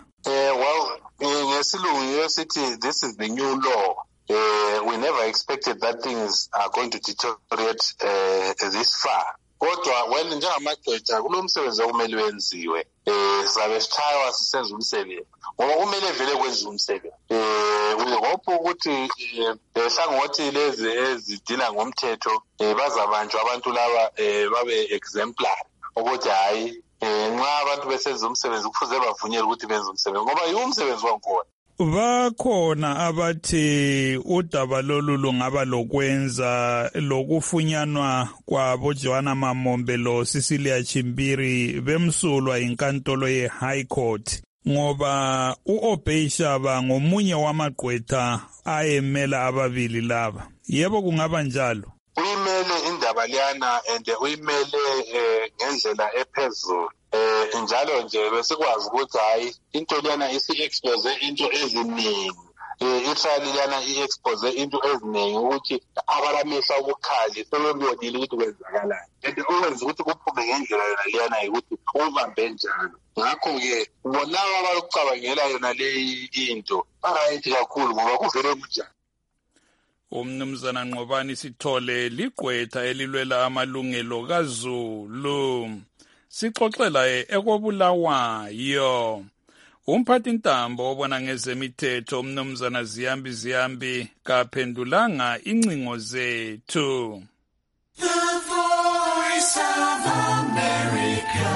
Ngesilungu sithi this is the new law. We never expected that things are going to deteriorate this far. Kodwa njengamagqwetha kulo msebenzi okumele wenziwe sabe sitshaywa sisenza umsebenzi ngoba kumele vele kwenze umsebenzi. We hope ukuthi hlangothi lezi ezidila ngomthetho bazabanjwa abantu laba babe exemplary ukuthi hayi nxa abantu besenza umsebenzi kufuze bavunyelwe ukuthi benze umsebenzi ngoba yiwo umsebenzi wakhona. Bakhona abathi udaba lolu lungaba lokwenza lokufunyanwa kwabo Joanna Mamombe lo Cecilia Chimbiri bemsulwa inkantolo ye-High Court ngoba u-Obeyshaba ngomunye wamagqwetha ayemela ababili laba. Yebo kungaba njalo? Uyimele indaba liyana and uyimele ngendlela ephezulu. Njalo nje besikwazi ukuthi hayi into liyana isi-expose into eziningi. I-trial liyana i-expose into eziningi ukuthi abalamehla ubukhali sebebonile ukuthi kwenzakalani. And okwenza ukuthi kuphume ngendlela yona liyana ukuthi ubambe njalo. Ngakho-ke bonaba abakucabangela yona leyi into barayithi kakhulu ngoba kuvele kunjani. Umnumzana Nqobani Sithole ligqwetha elilwela amalungelo kaZulu. Sixoxela ekobulawayo. Umphathi ntambo obona ngezemithetho umnumzana Ziyambi kaphendulanga incingo zethu. The Voice of America,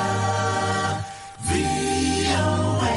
VOA.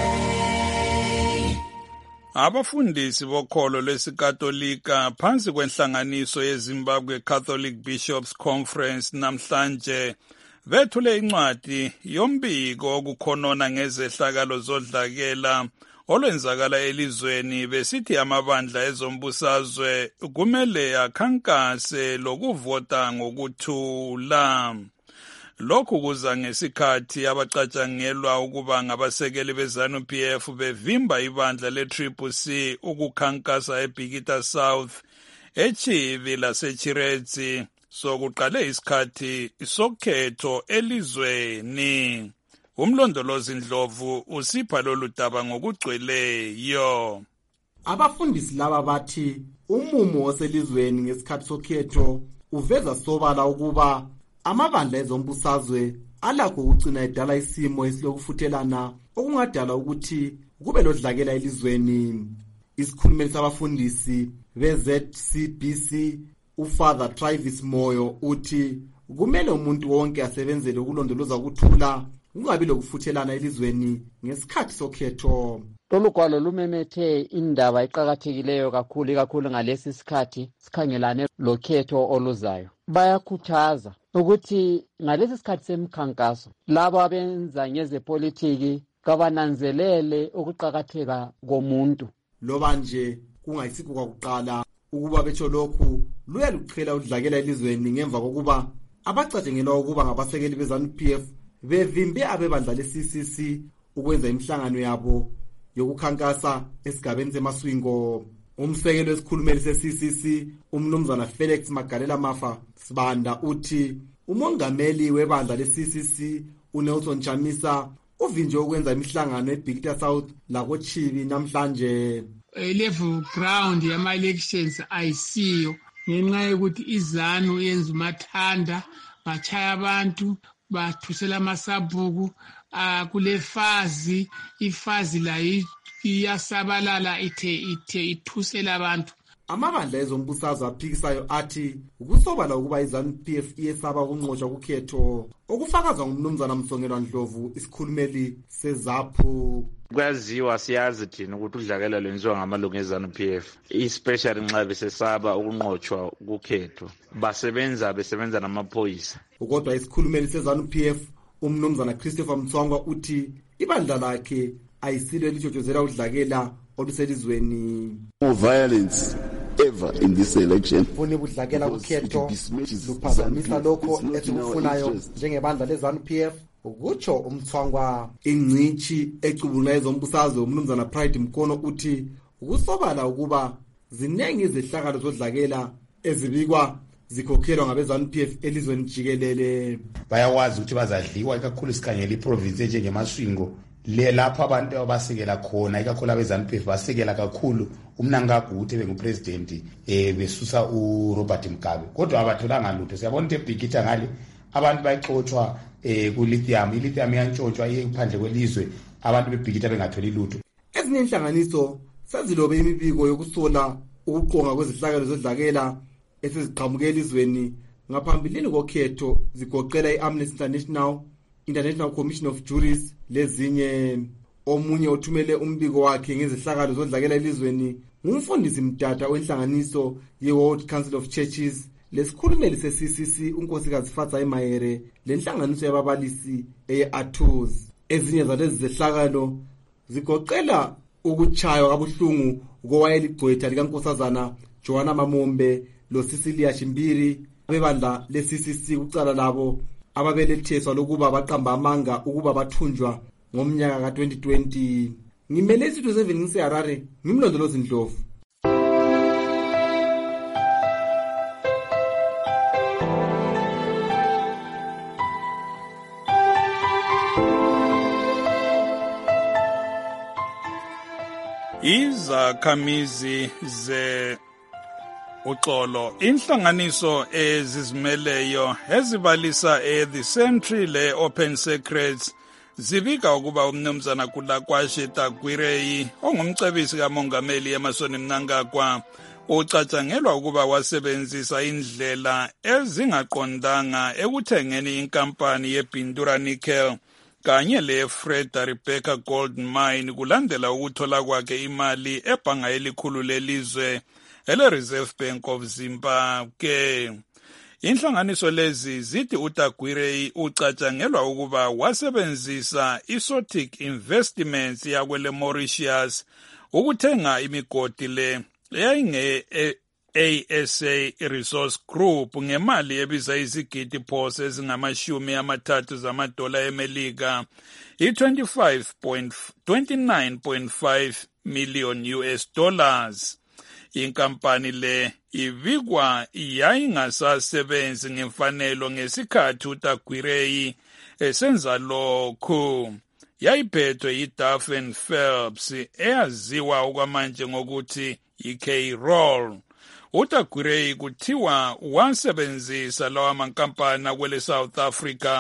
Abafundisi bokholo lwesikatolika phansi kwenhlanganiso yeZimbabwe Catholic Bishops Conference namhlanje bethule incwadi yombiko okukhonona ngezehlakalo zodlakela olwenzakala elizweni besithi amabandla ezombusazwe kumele akhankase lokuvota ngokuthula. Lokhu kuza ngesikhathi abacatshangelwa ukuba ngabasekeli beZANU-PF bevimba ibandla le-CCC ukukhankasa eBikita South, eChibi laseChiredzi sokuqale isikhathi sokhetho elizweni. Umlondolozi Ndlovu usipha lolu daba ngokugcweleyo. Abafundisi laba bathi umumo oselizweni ngesikhathi sokhetho uveza sobala ukuba amabandla ezombusazwe alakho ukugcina edala isimo esilokufuthelana okungadala ukuthi kube lodlakela elizweni. Isikhulumeli sabafundisi be-ZCBC uFather Travis Moyo uthi kumele umuntu wonke asebenzele ukulondoloza ukuthula kungabi lokufuthelana elizweni ngesikhathi sokhetho. Lolu gwalo lumemethe indaba eqakathekileyo kakhulu ngalesi sikhathi sikhangelane lokhetho oluzayo. Bayakhuthaza ukuthi ngalesi sikhathi semkhankaso labo abenza ngezepolitiki kabananzelele ukuqakatheka komuntu. Loba nje kungayisikho kwakuqala ukuba betho lokhu luyaluqhela udlakela elizweni ngemva kokuba abacatshangelwa ukuba ngabasekeli beZANU-PF bevimbe abebandla le-CCC ukwenza imihlangano yabo yokukhankasa esigabeni seMaswingo. Umsekeli wesikhulumeli se-CCC umnumzana Felix Magalela Mafa Sibanda uthi umongameli webandla le-CCC uNelson Chamisa uvinje ukwenza imihlangano eBikita South lakoChibi namhlanje. Level ground yama-elections ayisiyo ngenxa yokuthi iZANU yenza umathanda bachaya abantu bathusela amasabhuku kule ifazi la iyasabalala ithe ithusela abantu. amabandla ezombusazwe aphikisayo athi ukusobala ukuba iZANU-PF iyesaba ukunqotshwa kukhetho, okufakazwa ngumnumzana Msongelwa Ndlovu, isikhulumeli seZAPHU. Kwaziwa siyazi thina ukuthi udlakela lwenziwa ngamalungu eZANU-PF, especially nxa besesaba ukunqotshwa kukhetho, besebenza namaphoyisa. Kodwa isikhulumeli seZANU-PF umnumzana Christopher Mtswangwa uthi ibandla lakhe ayisilo elitshotshozela udlakela oluselizweni. More violence ever in this election. Funi budlakela kukhetho luphazamisa lokho esikufunayo njengebandla leZANU-PF, ukutsho uMtswangwa. Ingcithi ecubungula ezombusazwe umnumzana Pride Mkono uthi ukusobala ukuba zinengi izehlakalo zodlakela ezibikwa zikhokhelwa ngabeZANU-PF elizweni jikelele. Bayakwazi ukuthi bazadliwa ikakhulu sikhangela iprovince enjengeMasvingo lapho abantu abasekela khona, ikakhulu abeZANU-PF basekela kakhulu uMnangaguthe bengupresident besusa uRobert Mugabe, kodwa abatholanga lutho. Siyabona ukuthi eBhikitha ngale abantu bayixotshwa kulithium, ilithium iyantshontshwa iphandle kwelizwe, abantu beBhikitha bengatholi lutho. Ezinye inhlanganiso sezilobe imibiko yokusola ukuqonga kwezihlakalo zodlakela esiziqhamuke elizweni ngaphambilini kokhetho, zigoqela i-Amnesty International, International Commission of Juries lezinye. Omunye othumele umbiko wakhe ngezihlakalo zodlakela elizweni ngumfundisi Mdada wenhlanganiso ye-World Council of Churches, lesikhulumeli se-CCC unkosikazi Fatsa Mayere, lenhlanganiso yababalisi eye-ATUS. Ezinye zalezi zehlakalo zigoqela ukutshaywa kabuhlungu kowayeligqwetha likankosazana Joanna Mamombe lo Cecilia Chimbiri, abebandla le-CCC kucala labo ababeletheswa lokuba baqamba amanga ukuba bathunjwa ngomnyaka ka-2020. Ngimele isitho 7 ngiseHarare, ngimlondolozi Ndlovu. Izakhamizi uxolo inhlanganiso ezizimeleyo ezibalisa The Century le-Open Secrets zibika ukuba umnumzana Kulakwashe Tagwirei ongumcebisi kamongameli eMasoni Mnangagwa ucatshangelwa ukuba wasebenzisa indlela ezingaqondanga ekuthengeni inkampani yeBintura Nickel kanye le-Freda Rebecca Gold Mine kulandela ukuthola kwakhe imali ebhanga elikhulu lelizwe ele-Reserve Bank of Zimbabwe. Inhlanganiso lezi zithi uTagwirei ucatshangelwa ukuba wasebenzisa iSotic Investments yakwele Mauritius ukuthenga imigodi le eyayinge-ASA Resource Group ngemali ebiza izigidi phose ezingama-30 zamadola eMelika, i-29.5 million US dollars. Inkampani le ibikwa yayingasasebenzi ngemfanelo ngesikhathi uTagwirei esenza lokhu. Yayiphethwe yiDuff and Phelps eyaziwa okwamanje ngokuthi yi-K-Roll. uTagwirei kuthiwa wasebenzisa lawa mankampani akwele South Africa,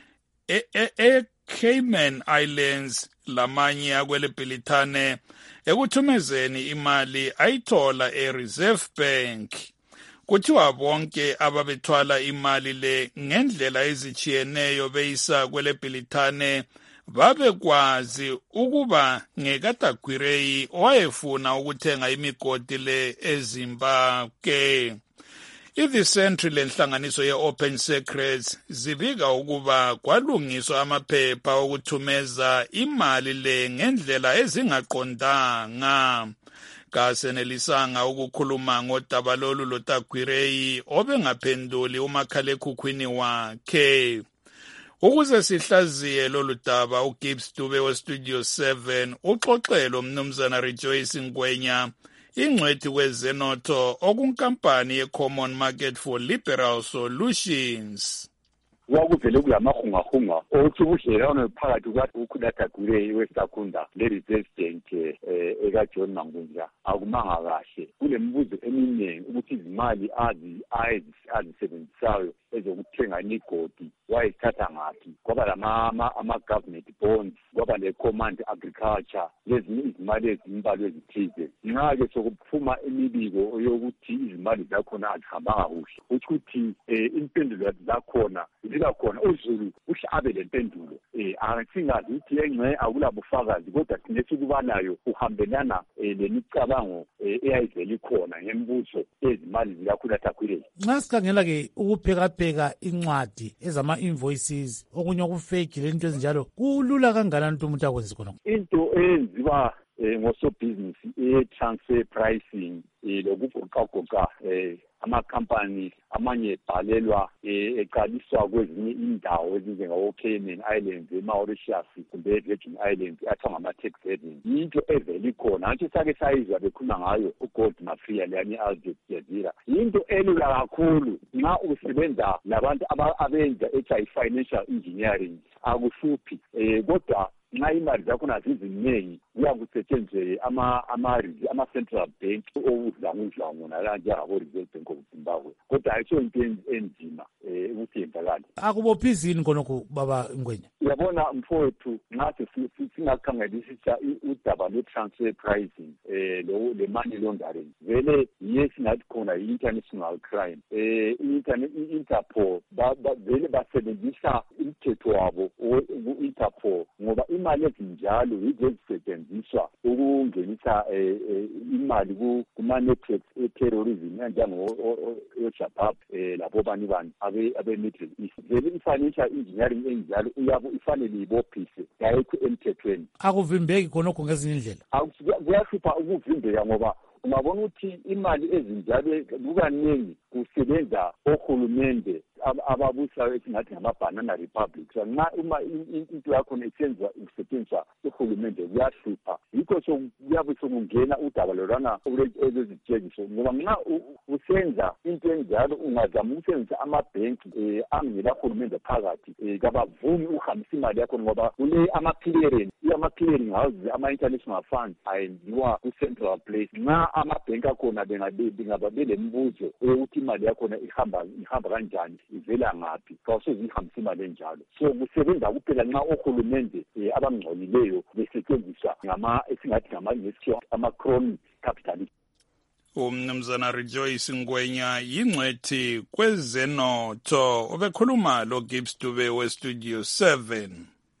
Cayman Islands lamanye akwele Bhilithane ekuthumezeni imali ayithola eReserve Bank. Kuthiwa bonke ababethwala imali le ngendlela ezichiyeneyo beyisa kwele Bhilithane babekwazi ukuba ngekaTagwirei owayefuna ukuthenga imigodi le eZimbabwe. The Century lenhlanganiso ye-Open Secrets zibika ukuba kwalungiswa amaphepha okuthumeza imali le ngendlela ezingaqondanga. Kasenelisanga ukukhuluma ngodaba lolu loTagwirei obengaphenduli umakhalekhukhwini wakhe. Ukuze sihlaziye lolu daba, uGibbs Dube weStudio 7 uxoxelo umnumzana Rejoice Ngwenya, ingcwethi kwezenotho okunkampani ye-Common Market for Liberal Solutions. Wakuvele kulamahungahunga othi ubudlelwano phakathi kukaTagwirei weSakhunda le-Reserve Bank ekaJohn Mangunja akumanga kahle. Kulemibuzo eminingi ukuthi izimali azisebenzisayo ezokuthenga imigodi wayezithatha ngaphi. Kwaba ama-government bonds kwaba le-command agriculture lezinye izimali ezimbalwa ezithize. Nxa-ke sokuphuma imibiko yokuthi izimali zakhona azihambanga kuhle, kutho ukuthi impendulo zakhona zikakhona uZulu uhle abe le mpendulo. Singazi ukuthi engxe akulabufakazi, kodwa thina esikubalayo uhambelana lemicabango eyayivele ikhona ngembuso ezimali zikakhula Takwile. Nxa sikhangela-ke ukuphekapheka incwadi ezama-invoices okunye okufake lento ezinjalo kulula kangalanto umuntu akwenze khona? Into eyenziwa ngosobhizinisi e-transfer pricing lokugoqagoqa amakhampani amanye ebhalelwa eqaliswa kwezinye indawo ezinjengabo-Cayman Islands, e-Mauritius kumbe e-Virgin Islands athiwa ngama-tax havens. Yinto evele ikhona, nje sake sayizwa bekhuluma ngayo uGold Mafia leyani i-Al Jazeera. Yinto elula kakhulu nxa usebenza labantu abenza financial engineering, akuhluphi kodwa nxa imali zakhona ziziningi kuyakusetshenziswe ama-central bank okudlangudlangu nalanje-Reserve Bank of Zimbabwe, kodwa ayisho into enzima ukuthi yenzakale. Akubophizini khonokho baba Ngwenya? Uyabona mfowethu, nxa singakhangelisisa udaba lwe-transfer pricing le-money laundering, vele yiye singathi khona yi-international crime. I-Interpol vele basebenzisa umthetho wabo ku-Interpol ngoba imali ezinjalo yizo ezisetshenziswa ukungenisa imali kuma-networks e-terrorism enjengo-Shabab labo bani abe-Middle East. Vele i-financial engineering enjalo ifanele ibophise yayikho emthethweni. Akuvimbeki khonokho ngezinye indlela? Kuyahlupha ukuvimbeka ngoba ungabona ukuthi imali ezinjalo kukaningi kusebenza ohulumende ababusayo esingathi ngama-banana republics. Nxa uma into yakhona isetshenziswa uhulumende kuyahlupha, yikho kuyabe sokungena udaba lolwana olwezitshengiso ngoba nxa usenza into enjalo ungazama ukusebenzisa amabhenki angela hulumende phakathi kabavumi uhambisa imali yakho ngoba kule ama-clearing houses ama-international funds ayenziwa ku-central place. Nxa amabhenki akhona bengaba belembuzo yokuthi imali yakhona ihamba kanjani, ivela ngaphi, kawusoze ihambisa imali enjalo. So kusebenza kuphela nxa ohulumende abangcolileyo besetshenziswa esingathi ama-crony capitalist. Umnumzana Rejoice Ngwenya yingcwethi kwezenotho obekhuluma lo Gibbs Dube we-Studio 7.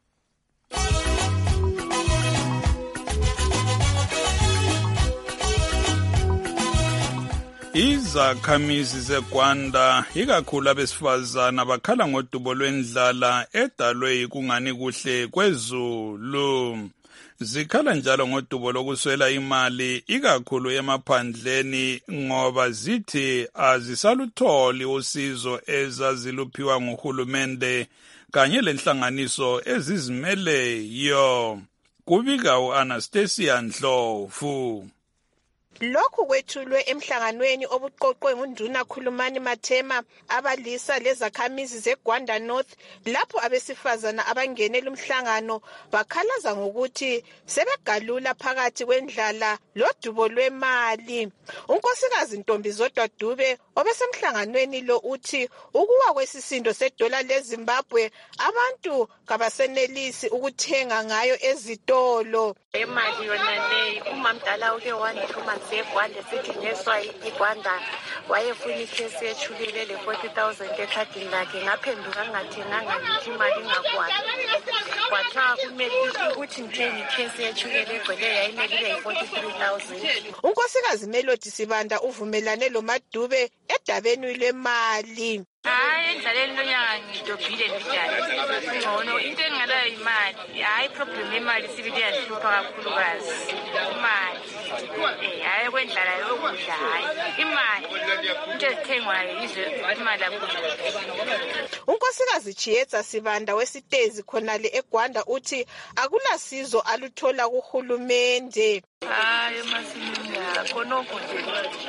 Izakhamizi zeGwanda ikakhulu abesifazana bakhala ngodubo lwendlala edalwe yikungani kuhle kwezulu. Zikhala njalo ngodubo lokuswela imali ikakhulu emaphandleni ngoba zithi azisalutholi usizo ezaziluphiwa nguhulumende kanye lenhlanganiso ezizimeleyo. Kubika u-Anastasia Ndlovu. Lokhu kwethulwe emhlanganweni obuqoqwe ngunduna Khulumani Mathema abalisa lezakhamizi zeGwanda North lapho abesifazana abangenela umhlangano bakhalaza ngokuthi sebegalula phakathi kwendlala lodubo lwemali. Unkosikazi Ntombizodwa Dube obesemhlanganweni lo uthi ukuwa kwesisindo sedola leZimbabwe abantu kabasenelisi ukuthenga ngayo ezitolo. Imali yona leyi umamdala uke wanithuma zeGwanda sithengiswa iGwanda wayefuna ikhesi yethulile le 40,000 ekhadini lakhe ngaphenduka ngingathenganga ngithi imali ingakwazi kwathiwa kumele ukuthi ngithenge ikhesi yethulile egcwele yayimele ibe yi-43,000. Unkosikazi Melody Sibanda uvumelane lo Madube edabeni lwemali. Hayi endlaleni lonyaka ngidobhile njalo ngcono into engalayo imali. Hayi problem yemali sibili yahlupha kakhulukazi imali. Hayi kwendlala yokudla hayi imali into ezithengwayo yizo imali yakudla. Unkosikazi Chiyetsa Sibanda wesitezi khonale eGwanda uthi akulasizo aluthola kuhulumende. Hayi masimina khonokho nje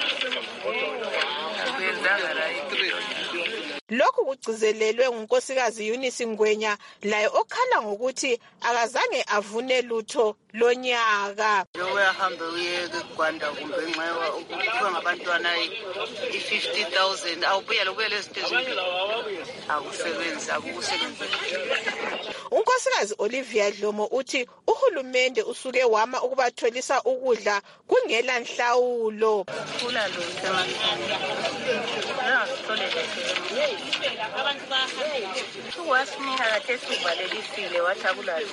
kwenzanga la Lokhu kugcizelelwe ngunkosikazi Eunice Ngwenya laye okhala ngokuthi akazange avune lutho lonyaka. Uyahamba uye eGwanda kumbe ngenxa ukuphiwa ngabantwana i-50,000 awubuyela kubuyela ezinto ezimbili akusebenzi akukusebenzi. Unkosikazi Olivia Dlomo uthi uhulumende usuke wama ukubatholisa ukudla kungela nhlawulo. Wasinika kathesi uvalelisile wathi akulalo.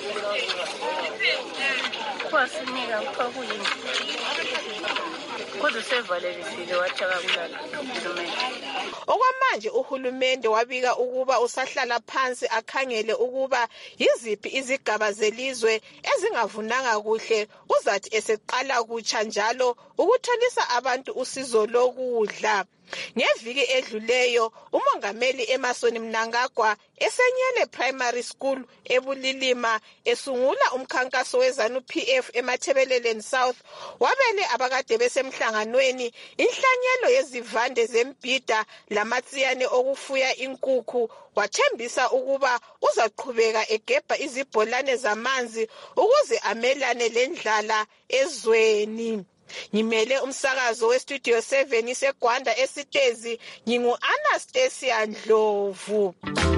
Wasinika kwakuyini. Kodwa usevalelisile wathi akulalo. Okwamanje uhulumende wabika ukuba usahlala phansi akhangele ukuba yiziphi izigaba zelizwe ezingavunanga kuhle uzathi eseqala kutsha njalo ukutholisa abantu usizo lokudla. Ngeviki edluleyo umongameli Emmerson Mnangagwa esenyele primary school eBulilima esungula umkhankaso weZANU-PF eMathebeleleni South wabele abakade besemhlanganweni inhlanyelo yezivande zembhida lamatsiyane okufuya inkukhu wathembisa ukuba uzaqhubeka egebha izibholane zamanzi ukuze amelane lendlala ezweni. Ngimele umsakazo weStudio 7 seGwanda eSitezi ngingu-Anastasia Ndlovu.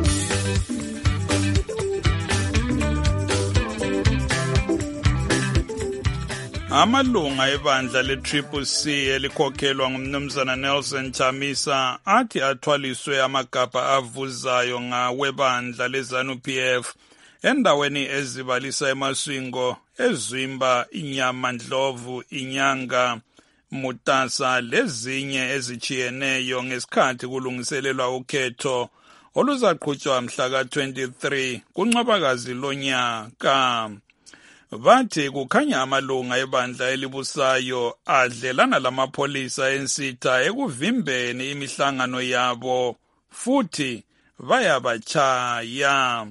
Amalunga ebandla le-CCC elikhokhelwa ngumnumzana Nelson Chamisa athi athwaliswe amagabha avuzayo ngawebandla leZANU-PF endaweni ezibalisa eMaswingo, eZwimba, iNyama, Ndlovu, iNyanga, Mutasa lezinye ezichiyeneyo ngesikhathi kulungiselelwa ukhetho oluzaqhutshwa mhla ka-23 kuNcwabakazi lonyaka. Bathi kukhanya amalunga ebandla elibusayo adlelana lamapholisa ensitha ekuvimbeni imihlangano yabo futhi bayabachaya.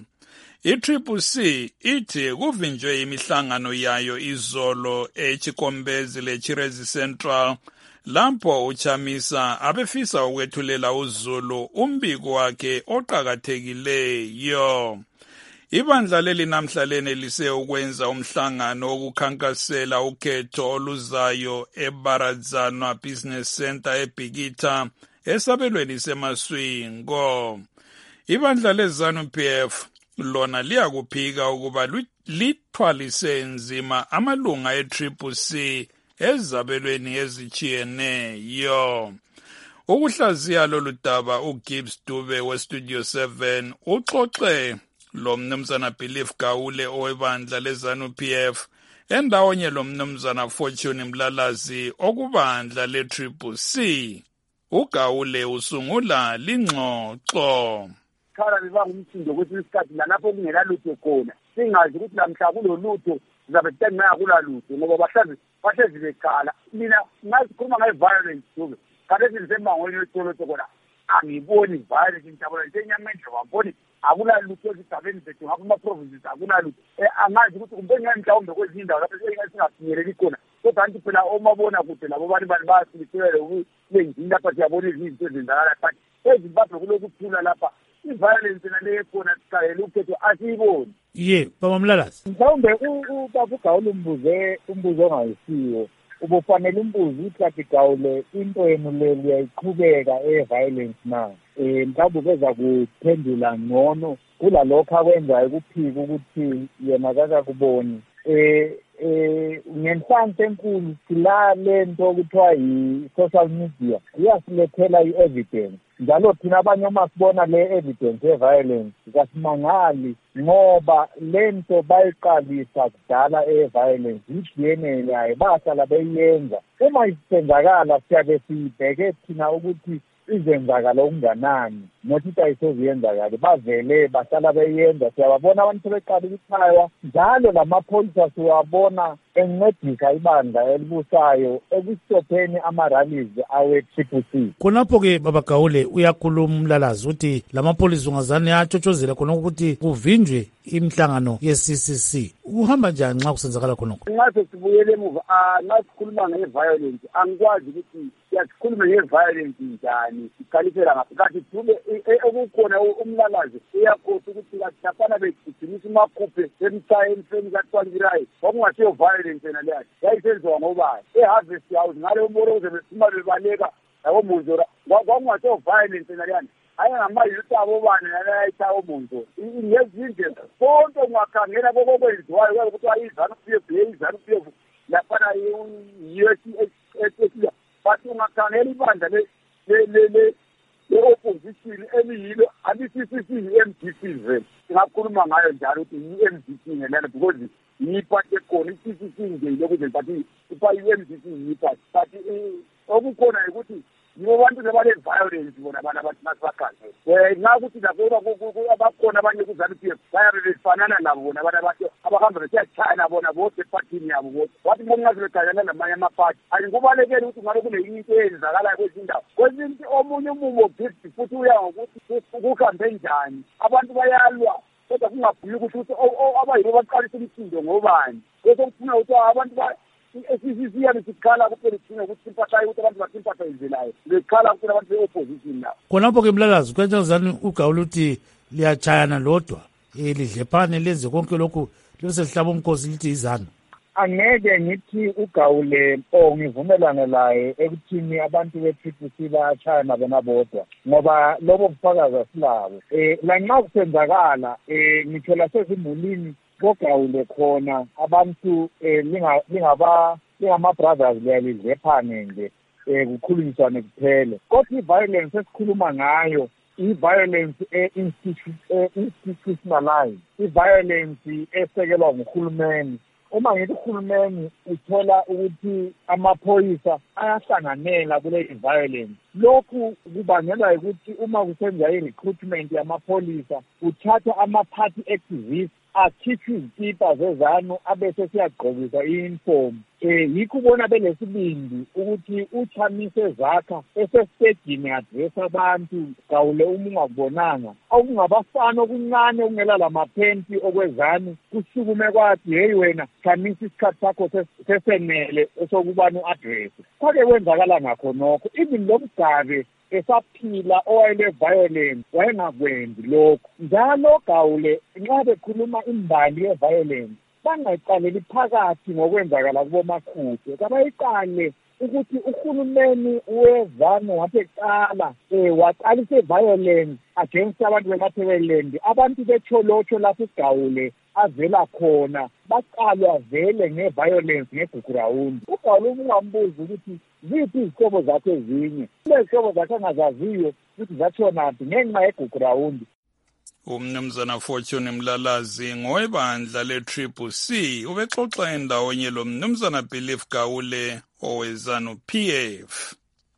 I-CCC ithi kuvinjwe imihlangano yayo izolo eChikombezi leChirezi Central lapho uChamisa abefisa ukwethulela uZulu umbiko wakhe oqakathekileyo. Ibandla leli namhla lenelise ukwenza umhlangano wokukhankasela ukhetho oluzayo eBaradzanwa Business Center eBhikitha esabelweni seMaswingo. Ibandla leZANU-PF lona liyakuphika ukuba lithwalise nzima amalunga e-CCC ezabelweni ezichiyeneyo. Ukuhlaziya lolu daba uGibbs Dube weStudio 7 uxoxe lo mnumzana Belief Gawule owebandla leZANU-PF endawonye lo mnumzana Fortune Mlalazi okubandla le-CCC. uGawule usungula lingxoxo. Khala bebangumsindo kwesinye isikhathi lalapho kungela lutho khona singazi ukuthi namhla kulolutho zabe sithenga kulalutho ngoba bahlezi bekhala. Mina ngasikhuluma nge-violence Dube khathesi ndisemangweni wetolotho khona angiboni violence ngijabula njenyamendlo waboni akulalutho ezigabeni zethu ngapha ama-provinces akulalutho. Angazi ukuthi kumbe mhlawumbe kwezinye indawo lapho singafinyeleli khona kodwa anti phela omabona kude labo bani bayasilisele kulendini lapha siyabona izinto ezenzakala but eZimbabwe kulokuthula lapha i-violence naleyo khona sicayela ukhetho asiyiboni. Ye baba Mlalazi, mhlawumbe ubaba uGawule umbuzo ongayisiwo ubufanele umbuzo ukuthi kathi Gawule into yenu le uyayiqhubeka e-violence na mhlawumbe beza kuphendula ngcono kulalokho akwenzayo kuphika ukuthi yena kakakuboni. Ngenhlanhla enkulu sila lento okuthiwa yi-social media iyasilethela i-evidence njalo thina abanye uma sibona le evidence ye-violence kasimangali ngoba lento bayiqalisa kudala e-violence i-DNA yayo bahlala beyenza. Uma isenzakala siyabe sibheke thina ukuthi izenzakala okunganani nokuthi ayisoziyenzakala bavele bahlala beyenza. Siyababona abantu sebeqala ukuchaywa njalo lamapholisa siwabona encedisa ibandla elibusayo ekustopheni ama-rallies awe-CCC. Khonapho-ke baba Gawule uyakhuluma Mlalazi ukuthi lamapholisa ungazane atshotshozela khona ukuthi kuvinjwe imihlangano ye-CCC. Uhamba njani nxa kusenzakala khonokho? Nxa sesibuyele emuva nxa sikhuluma nge-violence angikwazi ukuthi siyakhuluma nge-violence njani sikhalisela ngaphi kathi Dube okukhona uMlalazi uyakhosa ukuthi kathi laphana begijimisa umakhuphe emthayeni feni kaTwanzirayi kwakungasiyo violence violence yena leyo yayisenziwa ngobani eharvest house ngale umoroze besima bebaleka yabomuzora kwakungaso violence yena leyo ayengamayouth abo bani nayayitha omuntu ngezinje konke ungakhangela kokokwenziwayo ukuthi ayizanu-pf laphana but ungakhangela ibandla le-opposition eliyilo ali-CCC i-MDC vele singakhuluma ngayo njalo ukuthi yi-MDC ngelana because yiphathi ekhona i-CCC nje ilokuze but i-MDC yiphathi but okukhona ukuthi yibo bantu sebale-violence bona abantu abathi nasibakhangela ngakuthi lapho abakhona abanye ku-ZANU-PF bayabe befanana nabo bona abantu abahamba besiyatshayana bona bodwa epathini yabo bodwa wathi bongazi bekhangela namanye amaphathi kubalekele ukuthi ngabe kuneyinye into eyenzakalayo kwezindawo kwezinto omunye umumo ogifti futhi uya ngokuthi kuhambe njani abantu bayalwa kodwa kungabhuli ukuthi abayibo baqalisa umsindo ngobani bese kufuna ukuthi abantu esisiyani sikhala kuphela thina ukuthi simpathayo ukuthi abantu basimpathayizelayo lekhala kuphela abantu be-opposition nabo khonapho ke Mlalazi kwenjazani uGawule uthi liyatshayana lodwa lidlephane lenze konke lokhu loselihlaba umkhosi lithi izanu angeke ngithi uGawule ngivumelane laye ekuthini abantu be-PPC bayatshayana bona bodwa ngoba lobo bufakazi asilabo lanxa kusenzakala ngithola sezimulini koGawule khona abantu lingama-brothers liyalidlephane nje kukhulunyiswane kuphele kodwa i-violence esikhuluma ngayo i-violence institutionalized i-violence esekelwa nguhulumeni uma ngithi uhulumeni uthola ukuthi amaphoyisa ayahlanganela kule violence lokhu kubangelwa ukuthi uma kusenziwa i-recruitment yamapholisa kuthatha ama-party activists akhiphe izikipa zezanu abese siyagqokisa i-uniform yikho ubona belesibindi ukuthi uchamise zakha esesitedini adresa abantu Gawule uma ungakubonanga okungabafana okuncane okungela lamaphenti okwezanu kusukume kwathi heyi wena chamisa isikhathi sakho sesenele esokubani u-adrese kwake kwenzakala ngakho nokho even lo mgabe esaphila owayele-violence wayengakwenzi lokhu njalo Gawule nxa bekhuluma imbali ye-violence bangayiqaleli phakathi ngokwenzakala kuboMaqhude kabayiqale ukuthi uhulumeni wezanu wathi eqala waqalisa i-violence against abantu bemathebeleland abantu betholotsho lapho uGawule avela khona baqalwa vele nge-violence ngegugurawundi uGawule ungambuza ukuthi ziphi izihlobo zakhe ezinye lezihlobo zakhe angazaziyo ukuthi zatshonaphi ngenxa yegugurawundi umnumzana Fortune Mlalazi ngowebandla le-CCC ubexoxa endawonye lo mnumzana Belief Gawule owe-ZANU-PF.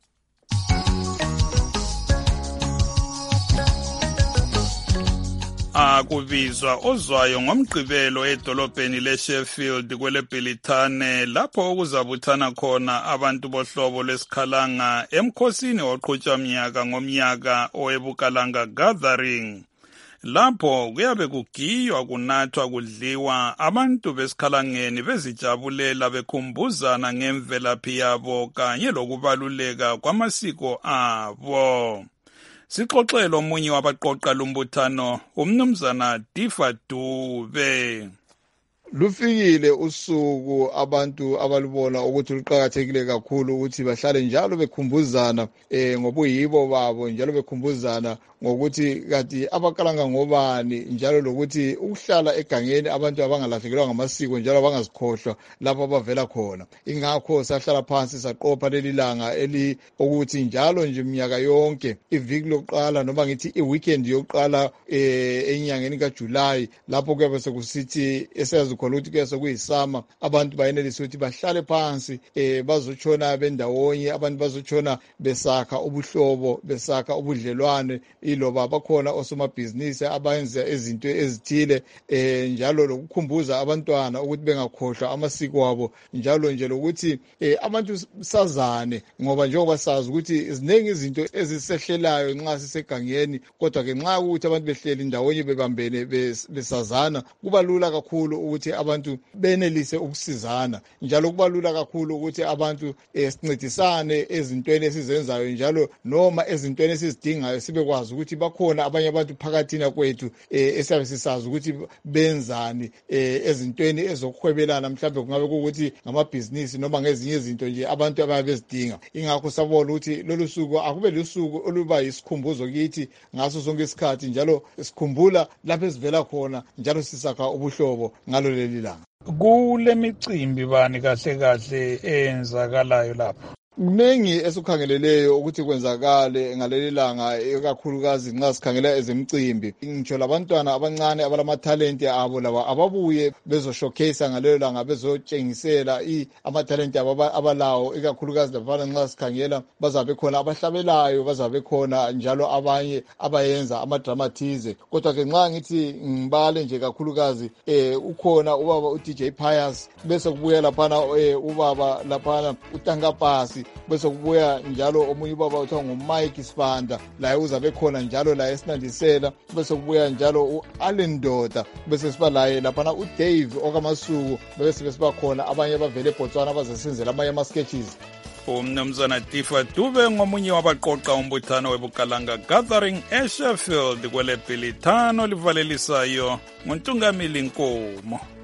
Akubizwa ozwayo ngomgqibelo edolobheni leSheffield kweleBhilithane lapho okuzabuthana khona abantu bohlobo lwesikhalanga emkhosini oqhutshwa mnyaka ngomnyaka owebukalanga gathering. Lapho kuyabe kugiywa kunathwa kudliwa abantu besikhalangeni bezijabulela bekhumbuzana ngemvelaphi yabo kanye lokubaluleka kwamasiko abo. Sixoxele omunye wabaqoqa lumbuthano umnumzana Difa Dube. Lufikile usuku abantu abalubona ukuthi luqhakathekile kakhulu ukuthi bahlale njalo bekhumbuzana ngobuyibo babo njalo bekhumbuzana ngokuthi kati abakalanga ngobani njalo lokuthi ukuhlala egangeni abantu abangalahlekelwa ngamasiko njalo abangazikhohlwa lapho abavela khona ingakho sahlala phansi saqopha leli langa ukuthi njalo nje minyaka yonke iviki lokuqala noma ngithi iweekend yokuqala enyangeni kaJuly lapho kuyabe sekusithi esazi khona ukuthi kuyase kuyisama abantu bayenelisa ukuthi bahlale phansi bazotshona bendawonye abantu bazotshona besakha ubuhlobo besakha ubudlelwane iloba bakhona osomabhizinisi abayenza izinto ezithile njalo lokukhumbuza abantwana ukuthi bengakhohlwa amasiko abo njalo nje lokuthi abantu sazane ngoba njengoba sazi ukuthi ziningi izinto ezisehlelayo nxa sisegangeni kodwa ke nxa ukuthi abantu behleli ndawonye bebambene besazana kuba lula kakhulu ukuthi ukuthi abantu benelise ukusizana njalo kubalula kakhulu ukuthi abantu sincedisane ezintweni esizenzayo njalo noma ezintweni esizidingayo sibekwazi ukuthi bakhona abanye abantu phakathina kwethu esiyabe sisazi ukuthi benzani ezintweni ezokuhwebelana mhlawumbe kungabe kuwukuthi ngamabhizinisi noma ngezinye izinto nje abantu ababe bezidinga. Ingakho sabona ukuthi lolu suku akube lusuku oluba yisikhumbuzo kithi ngaso sonke isikhathi njalo sikhumbula lapho esivela khona njalo sisakha ubuhlobo ngalo leli langa. Kule micimbi bani kahle kahle eyenzakalayo lapho? Kuningi esukhangeleleyo ukuthi kwenzakale ngaleli langa ekakhulukazi nxa sikhangela ezemicimbi. Ngitsho labantwana abancane abalamathalente abo laba ababuye bezoshowcase ngalelo langa bezotshengisela amathalente abo abalawo ekakhulukazi labafana nxa sikhangela bazabe khona abahlabelayo bazabe khona njalo abanye abayenza amadramathize. Kodwa ke nxa ngithi ngibale nje kakhulukazi ukhona ubaba uDJ Pius bese kubuya laphana ubaba laphana uTankapasi bese kubuya njalo omunye ubaba uthiwa nguMike Sibanda laye uzabe khona njalo la esinandisela bese kubuya njalo uAllen Doda bese siba laye laphana uDave okamasuku bese siba khona abanye abavele eBotswana abazesenzela amanye ama-sketches. Umnumzana Tifa Dube ngomunye wabaqoqa umbuthano weBukalanga Gathering eSheffield kwele Bhilithano livalelisayo nguNtungamili Nkomo.